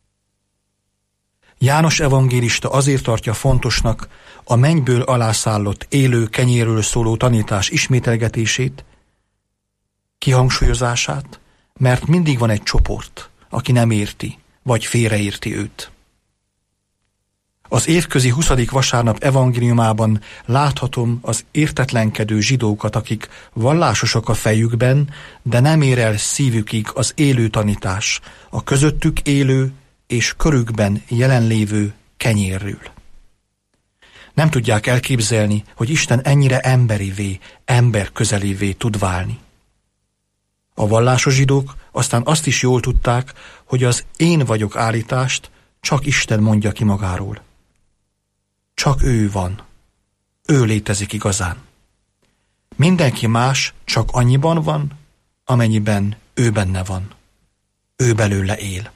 S15: János evangélista azért tartja fontosnak a mennyből alászállott élő kenyérről szóló tanítás ismételgetését, kihangsúlyozását, mert mindig van egy csoport, aki nem érti, vagy félreérti őt. Az évközi 20. vasárnap evangéliumában láthatom az értetlenkedő zsidókat, akik vallásosak a fejükben, de nem ér el szívükig az élő tanítás, a közöttük élő és körükben jelenlévő kenyérről. Nem tudják elképzelni, hogy Isten ennyire emberivé, emberközelévé tud válni. A vallásos zsidók aztán azt is jól tudták, hogy az én vagyok állítást csak Isten mondja ki magáról. Csak ő van. Ő létezik igazán. Mindenki más csak annyiban van, amennyiben ő benne van. ő belőle él.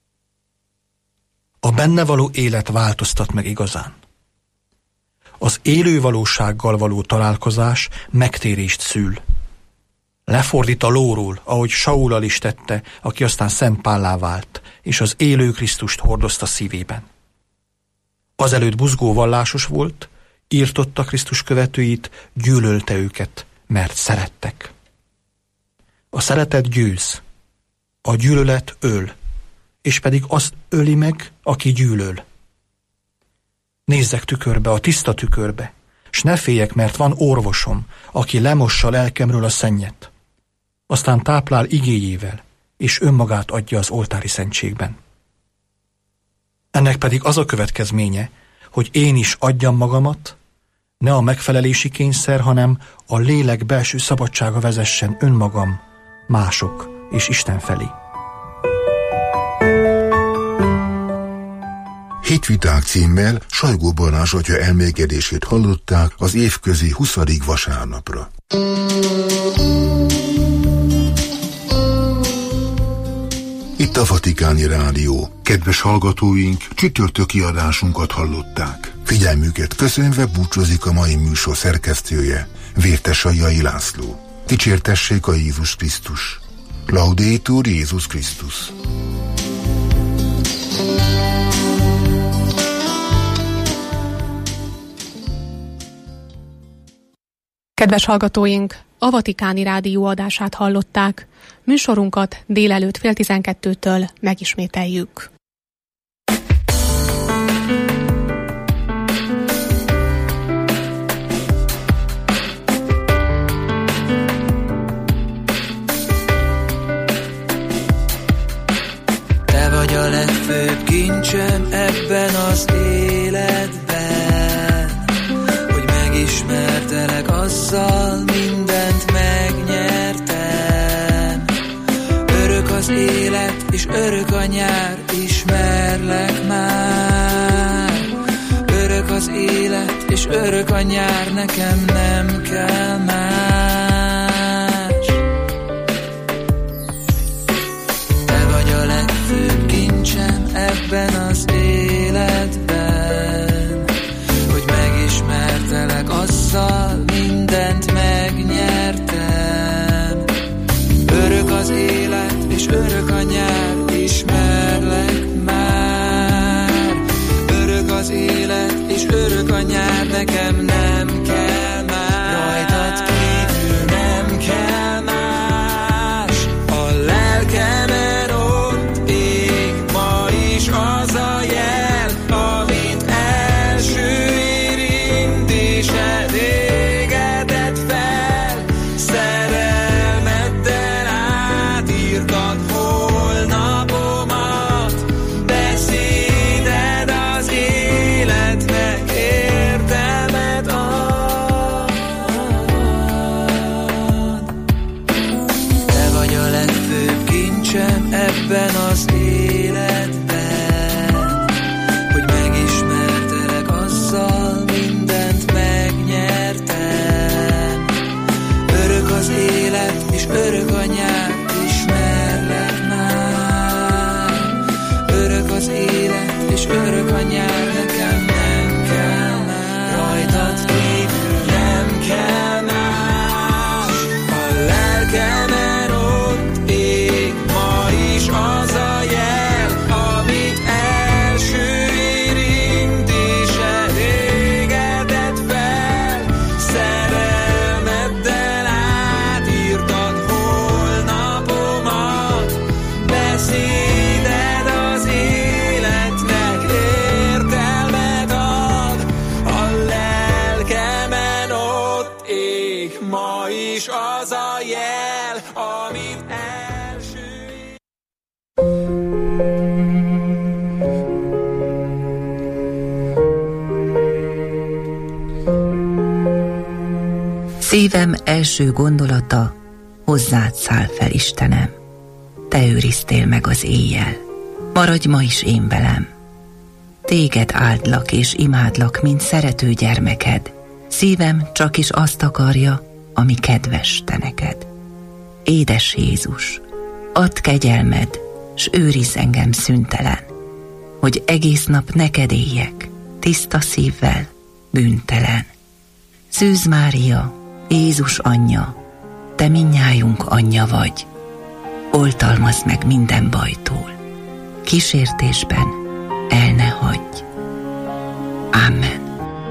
S15: A benne való élet változtat meg igazán. Az élő valósággal való találkozás megtérést szül. Lefordít a lóról, ahogy Saúllal is tette, aki aztán Szent Pállá vált, és az élő Krisztust hordozta szívében. Azelőtt buzgó vallásos volt, írtotta Krisztus követőit, gyűlölte őket, mert szerettek. A szeretet győz, a gyűlölet öl, és pedig azt öli meg, aki gyűlöl. Nézzek tükörbe, a tiszta tükörbe, s ne féljek, mert van orvosom, aki lemossa lelkemről a szennyet. Aztán táplál igéjével, és önmagát adja az oltári szentségben. Ennek pedig az a következménye, hogy én is adjam magamat, ne a megfelelési kényszer, hanem a lélek belső szabadsága vezessen önmagam, mások és Isten felé.
S13: Hitviták címmel Sajgó Balázs atya elmélkedését hallották az évközi 20. vasárnapra. Itt a Vatikáni Rádió. Kedves hallgatóink, csütörtöki adásunkat hallották. Figyelmüket köszönve búcsúzik a mai műsor szerkesztője, Vértes Aljai László. Dicsértessék a Jézus Krisztus. Laudetur Jézus Krisztus.
S5: Kedves hallgatóink, a Vatikáni Rádió adását hallották. Műsorunkat délelőtt 11:30-től megismételjük.
S16: Te vagy a legfőbb kincsem ebben az életben, hogy megismertelek, azzal mindent megnyertem. Örök az élet, és örök a nyár, ismerlek már. Örök az élet, és örök a nyár, nekem nem kell más. Te vagy a legfőbb kincsem ebben az életben, hogy megismertelek, azzal mindent megnyertem. Örök az élet, és örök a nyár, ismerlek már. Örök az élet, és örök a nyár, nekem nem kell más. Rajtad kívül nem kell más. A lelkemen ott ég ma is az a jel, amit első érintéssel égedett fel. Szerelmeddel átírtad holnapomat, beszéded az életnek értelmet ad. Te vagy a legfőbb kincsem ebben az életben, hogy megismertelek, azzal mindent megnyertem. Örök az élet, és örök a nyár, ismerlek már. Örök az élet, és örök a nyár, nekem nem kell más. Rajtad kívül nem kell más. A lelkemen ott ég ma is az a jel, amit első érintéssel égedett fel. Szerelmeddel átírtad holnapomat, beszéded az életnek értelmet ad. A lelkemen ott ég ma is az a jel, amit első.
S17: Szívem első gondolata, hozzád száll fel, Istenem. Te őriztél meg az éjjel, maradj ma is én velem. Téged áldlak és imádlak, mint szerető gyermeked. Szívem csak is azt akarja, ami kedves te neked. Édes Jézus, add kegyelmed, s őrizz engem szüntelen, hogy egész nap neked éljek, tiszta szívvel, bűntelen. Szűz Mária, Jézus anyja, te mindnyájunk anyja vagy, oltalmazd meg minden bajtól, kísértésben el ne hagyj. Amen.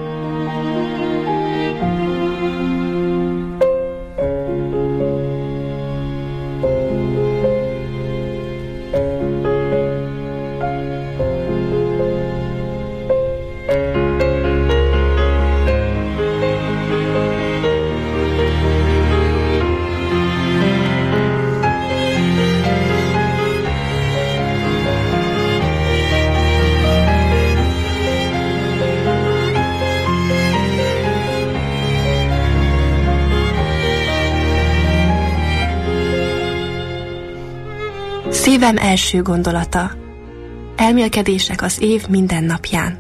S18: Szívem első gondolata. Elmélkedések az év minden napján.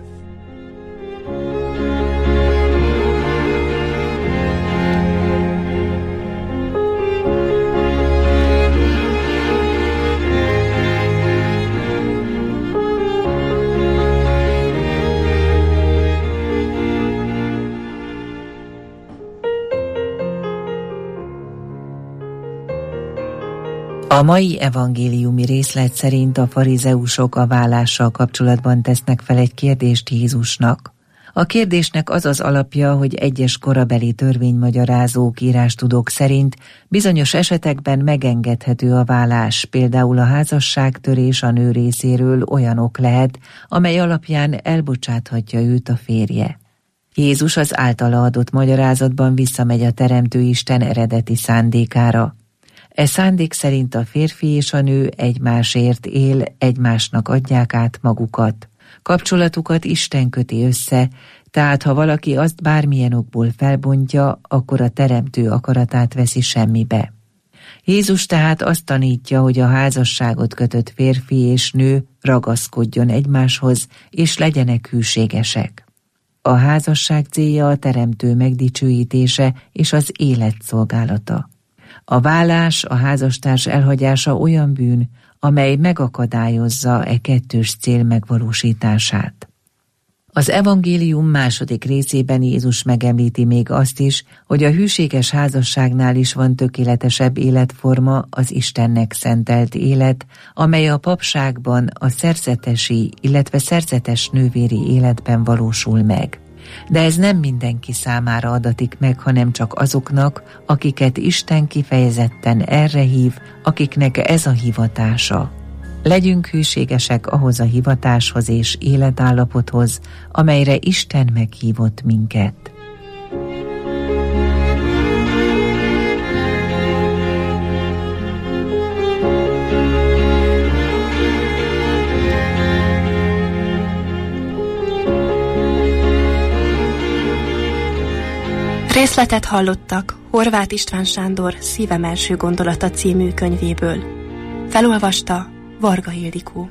S17: A mai evangéliumi részlet szerint a farizeusok a vállással kapcsolatban tesznek fel egy kérdést Jézusnak. A kérdésnek az az alapja, hogy egyes korabeli törvénymagyarázók, írástudók szerint bizonyos esetekben megengedhető a vállás, például a házasságtörés a nő részéről olyan ok lehet, amely alapján elbocsáthatja őt a férje. Jézus az általa adott magyarázatban visszamegy a Teremtő Isten eredeti szándékára. E szándék szerint a férfi és a nő egymásért él, egymásnak adják át magukat. Kapcsolatukat Isten köti össze, tehát ha valaki azt bármilyen okból felbontja, akkor a Teremtő akaratát veszi semmibe. Jézus tehát azt tanítja, hogy a házasságot kötött férfi és nő ragaszkodjon egymáshoz, és legyenek hűségesek. A házasság célja a Teremtő megdicsőítése és az élet szolgálata. A vállás, a házastárs elhagyása olyan bűn, amely megakadályozza e kettős cél megvalósítását. Az evangélium második részében Jézus megemlíti még azt is, hogy a hűséges házasságnál is van tökéletesebb életforma, az Istennek szentelt élet, amely a papságban, a szerzetesi, illetve szerzetes nővéri életben valósul meg. De ez nem mindenki számára adatik meg, hanem csak azoknak, akiket Isten kifejezetten erre hív, akiknek ez a hivatása. Legyünk hűségesek ahhoz a hivatáshoz és életállapothoz, amelyre Isten meghívott minket.
S18: Részletet hallottak Horváth István Sándor Szívem első gondolata című könyvéből. Felolvasta Varga Ildikó.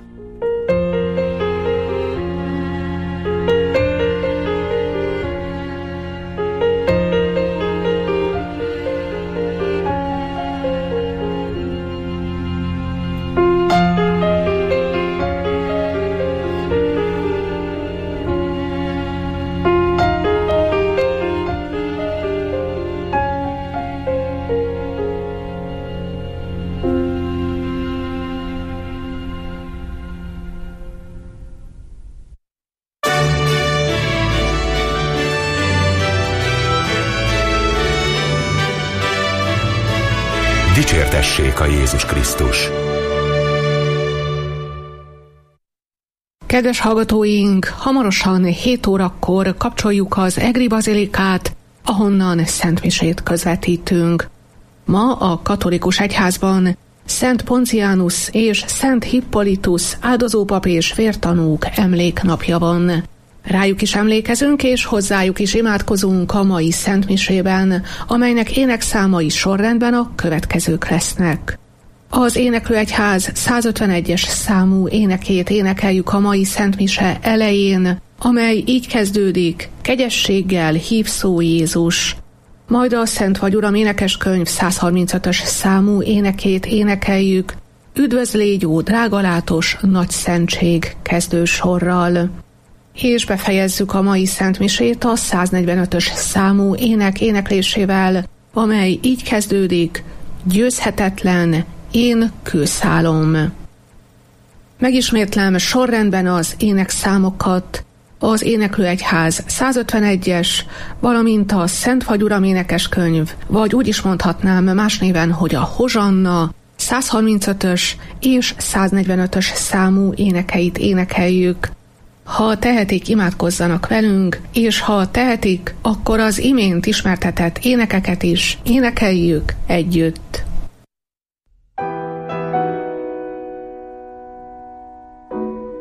S12: Dicsértessék a Jézus Krisztus!
S5: Kedves hallgatóink, hamarosan 7 órakor kapcsoljuk az Egri Bazilikát, ahonnan szentmisét közvetítünk. Ma a katolikus egyházban Szent Poncianus és Szent Hippolytus áldozópap és vértanúk emléknapja van. Rájuk is emlékezünk, és hozzájuk is imádkozunk a mai szentmisében, amelynek énekszámai sorrendben a következők lesznek. Az Éneklőegyház 151-es számú énekét énekeljük a mai szentmise elején, amely így kezdődik: kegyességgel hív szó Jézus. Majd a Szent vagy Uram énekeskönyv 135-ös számú énekét énekeljük, Üdvöz légyó, drágalátos, nagy szentség kezdősorral. És befejezzük a mai szentmisét a 145-ös számú ének éneklésével, amely így kezdődik: győzhetetlen, én kőszálom. Megismétlem sorrendben az énekszámokat: az Éneklőegyház 151-es, valamint a Szent Fagyuram énekeskönyv, vagy úgy is mondhatnám más néven, hogy a Hozsanna 135-ös és 145-ös számú énekeit énekeljük. Ha tehetik, imádkozzanak velünk, és ha tehetik, akkor az imént ismertetett énekeket is énekeljük együtt.